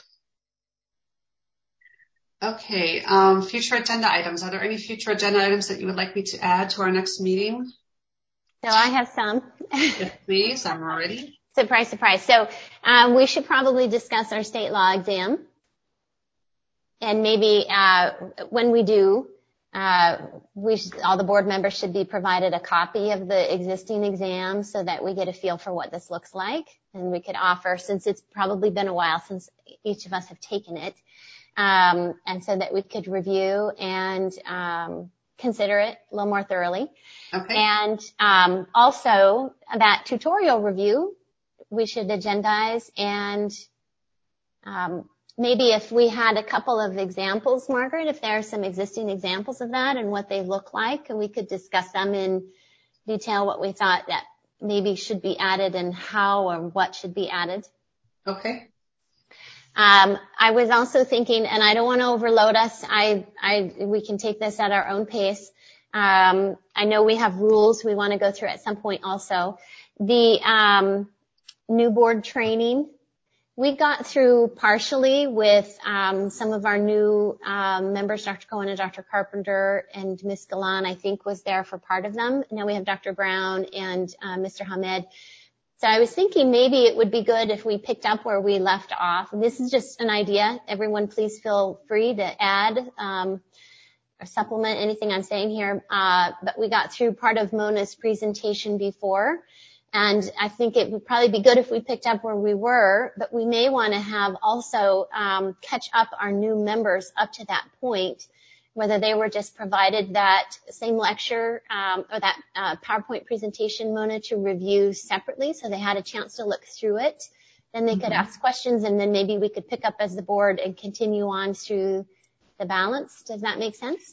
Okay. Future agenda items. Are there any future agenda items that you would like me to add to our next meeting? So I have some. Yes, please. I'm ready. Surprise, surprise. So we should probably discuss our state law exam. And maybe when we do, all the board members should be provided a copy of the existing exam so that we get a feel for what this looks like. And we could offer, since it's probably been a while since each of us have taken it, and so that we could review and consider it a little more thoroughly. Okay. And also that tutorial review, we should agendize, and maybe if we had a couple of examples, Margaret, if there are some existing examples of that and what they look like, and we could discuss them in detail, what we thought that maybe should be added and how or what should be added. Okay. I was also thinking, and I don't want to overload us, we can take this at our own pace. I know we have rules we want to go through at some point also. The new board training, we got through partially with some of our new members, Dr. Cohen and Dr. Carpenter, and Ms. Galan, I think, was there for part of them. Now we have Dr. Brown and Mr. Hamed. So I was thinking maybe it would be good if we picked up where we left off. And this is just an idea. Everyone please feel free to add or supplement anything I'm saying here. But we got through part of Mona's presentation before. And I think it would probably be good if we picked up where we were, but we may want to have also catch up our new members up to that point, whether they were just provided that same lecture or that PowerPoint presentation, Mona, to review separately so they had a chance to look through it. Then they could ask questions, and then maybe we could pick up as the board and continue on through the balance. Does that make sense?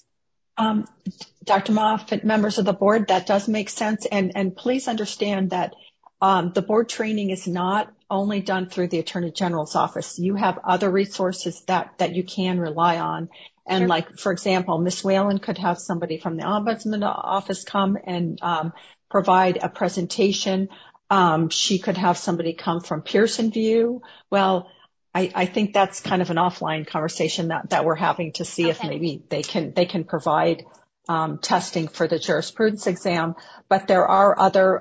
Dr. Moffitt, members of the board, that does make sense. And please understand that the board training is not only done through the Attorney General's office. You have other resources that you can rely on. And Sure. like, for example, Ms. Whalen could have somebody from the Ombudsman office come and provide a presentation. She could have somebody come from Pearson VUE. Well, I think that's kind of an offline conversation that we're having to see if maybe they can provide testing for the jurisprudence exam. But there are other,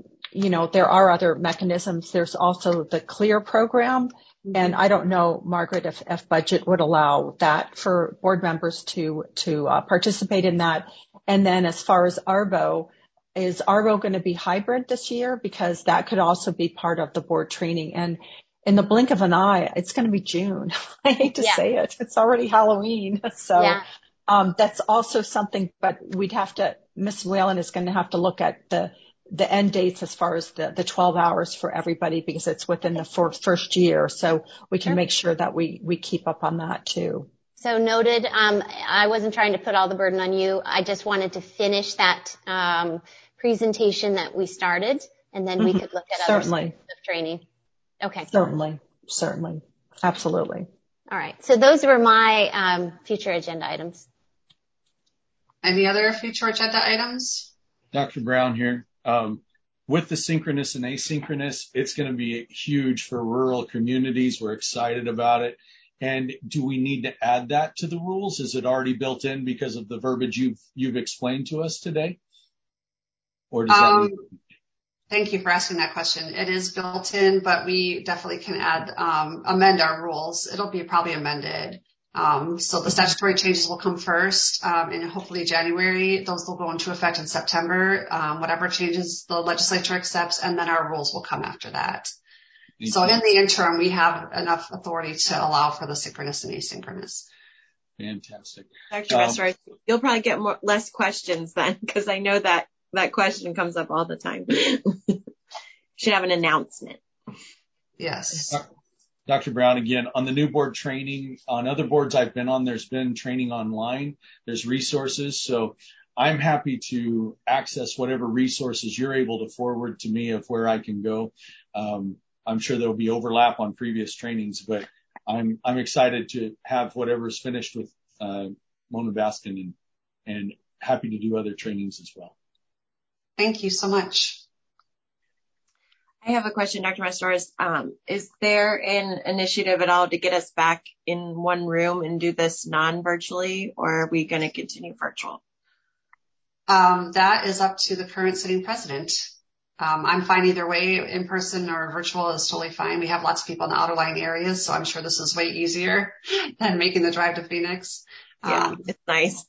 other mechanisms. There's also the CLEAR program. And I don't know, Margaret, if budget would allow that for board members to participate in that. And then as far as ARVO, is ARVO going to be hybrid this year? Because that could also be part of the board training. And in the blink of an eye, it's going to be June. I hate to say it. It's already Halloween. So that's also something, but we'd have to, Ms. Whalen is going to have to look at the end dates as far as the 12 hours for everybody, because it's within the first year. So we can make sure that we keep up on that too. So noted. I wasn't trying to put all the burden on you. I just wanted to finish that presentation that we started, and then we could look at other sorts of training. Okay. Certainly. Absolutely. All right. So those were my future agenda items. Any other future agenda items? Dr. Brown here. With the synchronous and asynchronous, it's going to be huge for rural communities. We're excited about it. And do we need to add that to the rules? Is it already built in because of the verbiage you've explained to us today? Or does that Thank you for asking that question. It is built in, but we definitely can amend our rules. It'll be probably amended. So the statutory changes will come first, in hopefully January. Those will go into effect in September, whatever changes the legislature accepts, and then our rules will come after that. So in the interim, we have enough authority to allow for the synchronous and asynchronous. Fantastic. Dr. Messer, you'll probably get less questions then, because I know that question comes up all the time. Should have an announcement. Yes. Dr. Brown, again, on the new board training, on other boards I've been on, there's been training online. There's resources. So I'm happy to access whatever resources you're able to forward to me of where I can go. I'm sure there'll be overlap on previous trainings, but I'm excited to have whatever's finished with Mona Baskin and happy to do other trainings as well. Thank you so much. I have a question, Dr. Masters. Is there an initiative at all to get us back in one room and do this non-virtually, or are we going to continue virtual? That is up to the current sitting president. I'm fine either way. In person or virtual is totally fine. We have lots of people in the outlying areas, so I'm sure this is way easier than making the drive to Phoenix. Yeah, it's nice.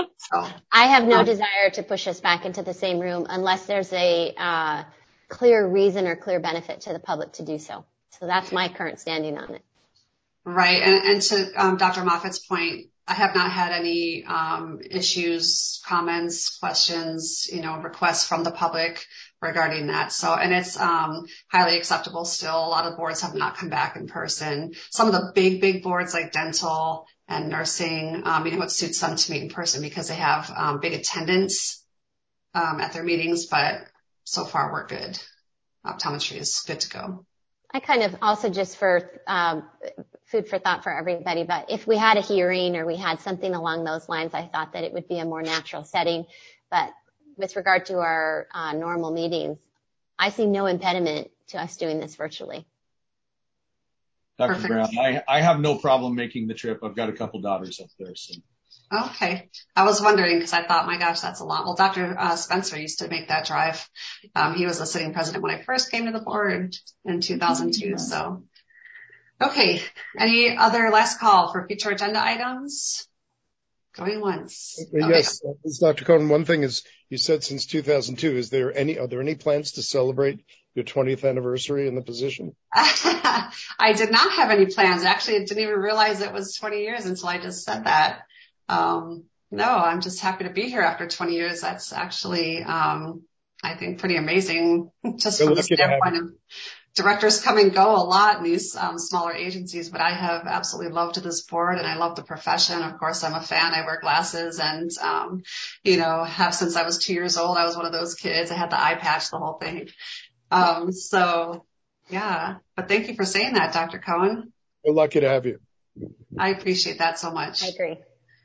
I have no desire to push us back into the same room unless there's a clear reason or clear benefit to the public to do so. So that's my current standing on it. Right. And to Dr. Moffitt's point, I have not had any issues, comments, questions, requests from the public regarding that. So, and it's highly acceptable still. A lot of boards have not come back in person. Some of the big boards like dental and nursing, it suits them to meet in person because they have big attendance at their meetings, but so far we're good. Optometry is good to go. I kind of also just for food for thought for everybody, but if we had a hearing or we had something along those lines, I thought that it would be a more natural setting. But with regard to our normal meetings, I see no impediment to us doing this virtually. Dr. Perfect. Brown, I have no problem making the trip. I've got a couple daughters up there. So. Okay. I was wondering because I thought, my gosh, that's a lot. Well, Dr. Spencer used to make that drive. He was the sitting president when I first came to the board in 2002. So, okay. Any other last call for future agenda items? Going once. Yes, Dr. Cohen, one thing is you said since 2002, are there any plans to celebrate your 20th anniversary in the position? I did not have any plans. Actually, I didn't even realize it was 20 years until I just said that. No, I'm just happy to be here after 20 years. That's actually, I think pretty amazing just from the standpoint of directors come and go a lot in these smaller agencies, but I have absolutely loved this board and I love the profession. Of course, I'm a fan. I wear glasses and, have since I was 2 years old. I was one of those kids. I had the eye patch, the whole thing. So yeah, but thank you for saying that, Dr. Cohen. We're lucky to have you. I appreciate that so much. I agree.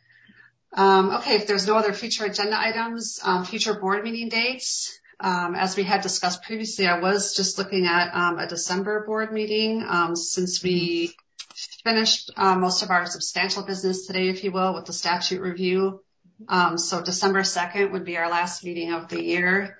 Okay, if there's no other future agenda items, future board meeting dates, as we had discussed previously, I was just looking at a December board meeting since we finished most of our substantial business today, if you will, with the statute review. So December 2nd would be our last meeting of the year.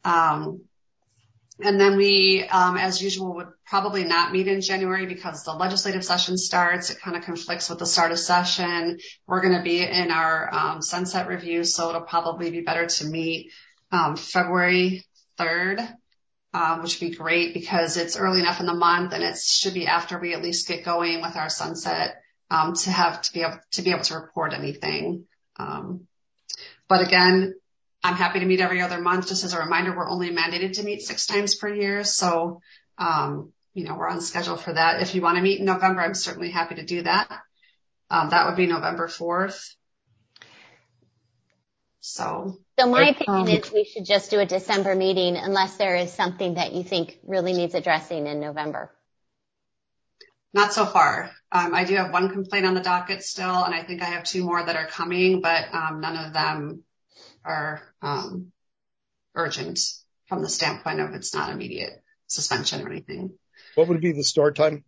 And then we, as usual, would probably not meet in January because the legislative session starts. It kind of conflicts with the start of session. We're going to be in our sunset review, so it'll probably be better to meet February 3rd, which would be great because it's early enough in the month and it should be after we at least get going with our sunset to be able to report anything. But again, I'm happy to meet every other month. Just as a reminder, we're only mandated to meet 6 times per year. So, we're on schedule for that. If you want to meet in November, I'm certainly happy to do that. That would be November 4th. So my opinion is we should just do a December meeting unless there is something that you think really needs addressing in November. Not so far. I do have one complaint on the docket still, and I think I have 2 more that are coming, but none of them are urgent from the standpoint of it's not immediate suspension or anything. What would be the start time?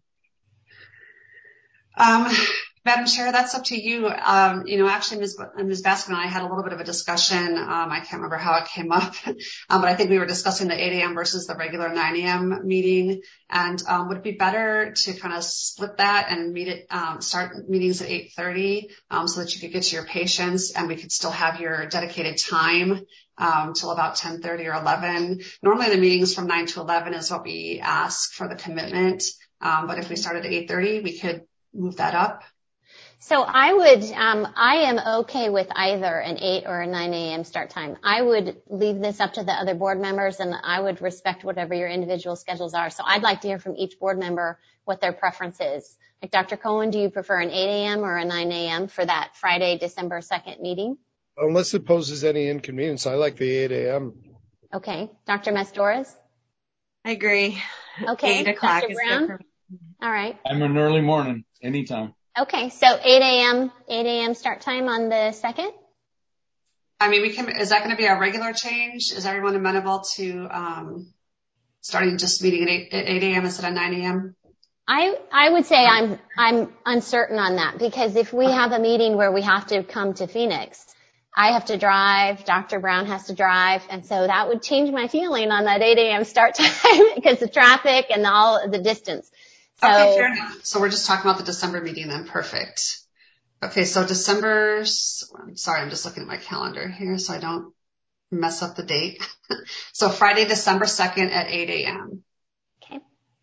Madam Chair, that's up to you. Actually, Ms. Baskin and I had a little bit of a discussion. I can't remember how it came up, but I think we were discussing the 8 a.m. versus the regular 9 a.m. meeting. And would it be better to kind of split that and start meetings at 8:30 so that you could get to your patients and we could still have your dedicated time till about 10:30 or 11. Normally, the meetings from 9 to 11 is what we ask for the commitment. But if we started at 8:30, we could move that up. So I am okay with either an 8 or a 9 a.m. start time. I would leave this up to the other board members, and I would respect whatever your individual schedules are. So I'd like to hear from each board member what their preference is. Like Dr. Cohen, do you prefer an 8 a.m. or a 9 a.m. for that Friday, December 2nd meeting? Unless it poses any inconvenience, I like the 8 a.m. Okay. Dr. Mastores? I agree. Okay. 8 o'clock Dr. is Brown? good for me. All right. I'm an early morning, anytime. Okay. So 8 a.m. start time on the 2nd? I mean, is that going to be a regular change? Is everyone amenable to starting just meeting at 8 a.m. instead of 9 a.m.? I would say I'm uncertain on that, because if we have a meeting where we have to come to Phoenix, I have to drive, Dr. Brown has to drive, and so that would change my feeling on that 8 a.m. start time because the traffic and all the distance. So, okay, fair enough. So we're just talking about the December meeting then. Perfect. Okay, so I'm sorry, I'm just looking at my calendar here so I don't mess up the date. So Friday, December 2nd at 8 a.m. Okay.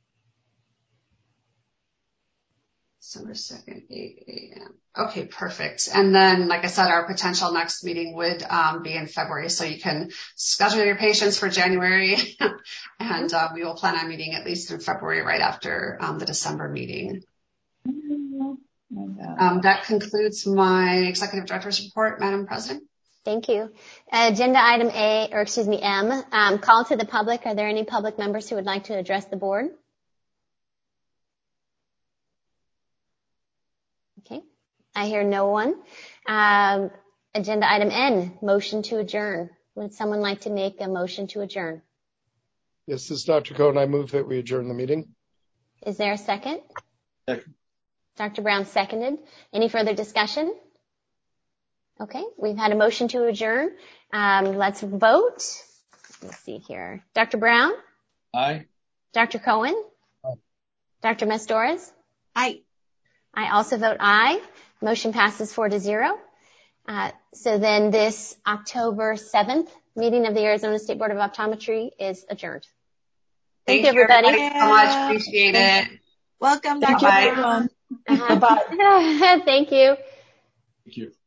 December 2nd, 8 a.m. Okay, perfect. And then, like I said, our potential next meeting would be in February, so you can schedule your patients for January, and we will plan on meeting at least in February right after the December meeting. That concludes my Executive Director's report, Madam President. Thank you. Agenda item M, call to the public. Are there any public members who would like to address the board? Okay. I hear no one. Agenda item N, motion to adjourn. Would someone like to make a motion to adjourn? Yes, this is Dr. Cohen. I move that we adjourn the meeting. Is there a second? Second. Dr. Brown seconded. Any further discussion? Okay, we've had a motion to adjourn. Let's vote. Let's see here. Dr. Brown? Aye. Dr. Cohen? Aye. Dr. Mastores? Aye. I also vote aye. Motion passes 4-0. So then this October 7th meeting of the Arizona State Board of Optometry is adjourned. Thank you, everybody. So much. Appreciate it. Welcome, Thank Dr. you, everyone. Uh-huh. Bye-bye. Thank you. Thank you.